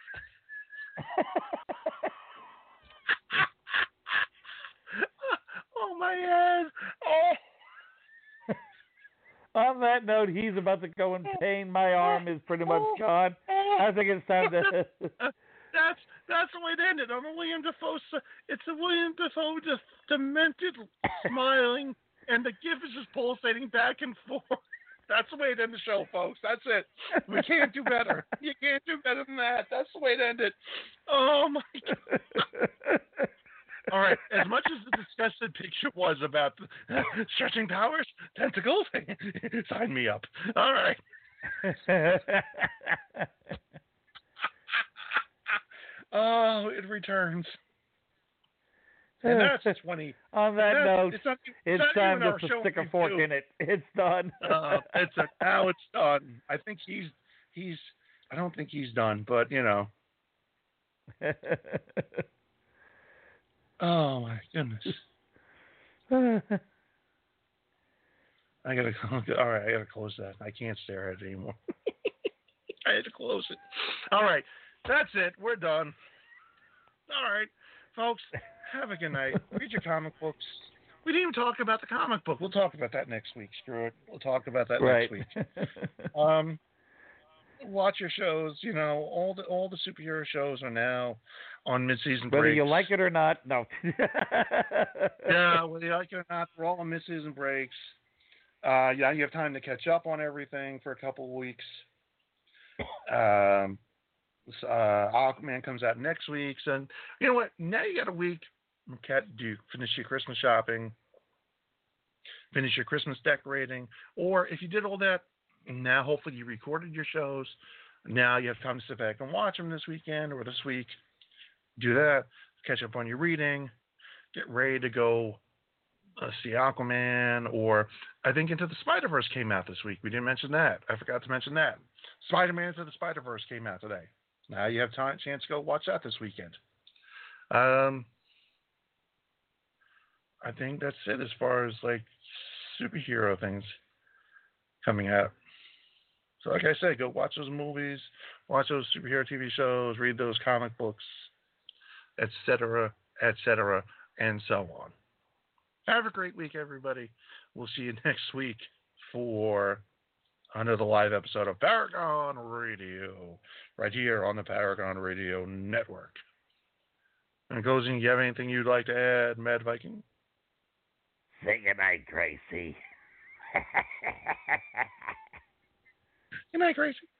Oh my head! Oh. On that note, he's about to go in pain. My arm is pretty much gone. I think it's time to. That's the way it ended. On a William Dafoe. It's a William Dafoe demented smiling, and the GIF is just pulsating back and forth. That's the way it ended the show, folks. That's it. We can't do better. You can't do better than that. That's the way it ended. Oh my God. All right. As much as the disgusted picture was about stretching powers, tentacles, sign me up. All right. Oh, it returns. And that's 20. On that note, it's time to stick a fork in it. It's done. Now it's done. I think he's. I don't think he's done, but you know. Oh my goodness. I gotta. All right, I gotta close that. I can't stare at it anymore. I had to close it. All right, that's it. We're done. All right, folks. Have a good night. Read your comic books. We didn't even talk about the comic book. We'll talk about that next week. Screw it. We'll talk about that next week. Watch your shows. You know, all the superhero shows are now on mid-season breaks. Whether you like it or not, no. Yeah, whether you like it or not, they're all on mid-season breaks. Yeah, you have time to catch up on everything for a couple of weeks. Aquaman comes out next week, so you know what? Now you got a week. Do finish your Christmas shopping, finish your Christmas decorating, or if you did all that, now hopefully you recorded your shows. Now you have time to sit back and watch them this weekend or this week. Do that. Catch up on your reading. Get ready to go see Aquaman, or I think Into the Spider-Verse came out this week. We didn't mention that. I forgot to mention that. Spider-Man Into the Spider-Verse came out today. Now you have chance to go watch that this weekend. I think that's it as far as like superhero things coming out. So like I said, go watch those movies, watch those superhero TV shows, read those comic books, etc., and so on. Have a great week, everybody. We'll see you next week for another live episode of Paragon Radio, right here on the Paragon Radio Network. And Gozen, you have anything you'd like to add, Mad Viking? Say goodnight, Gracie. Good night, Gracie.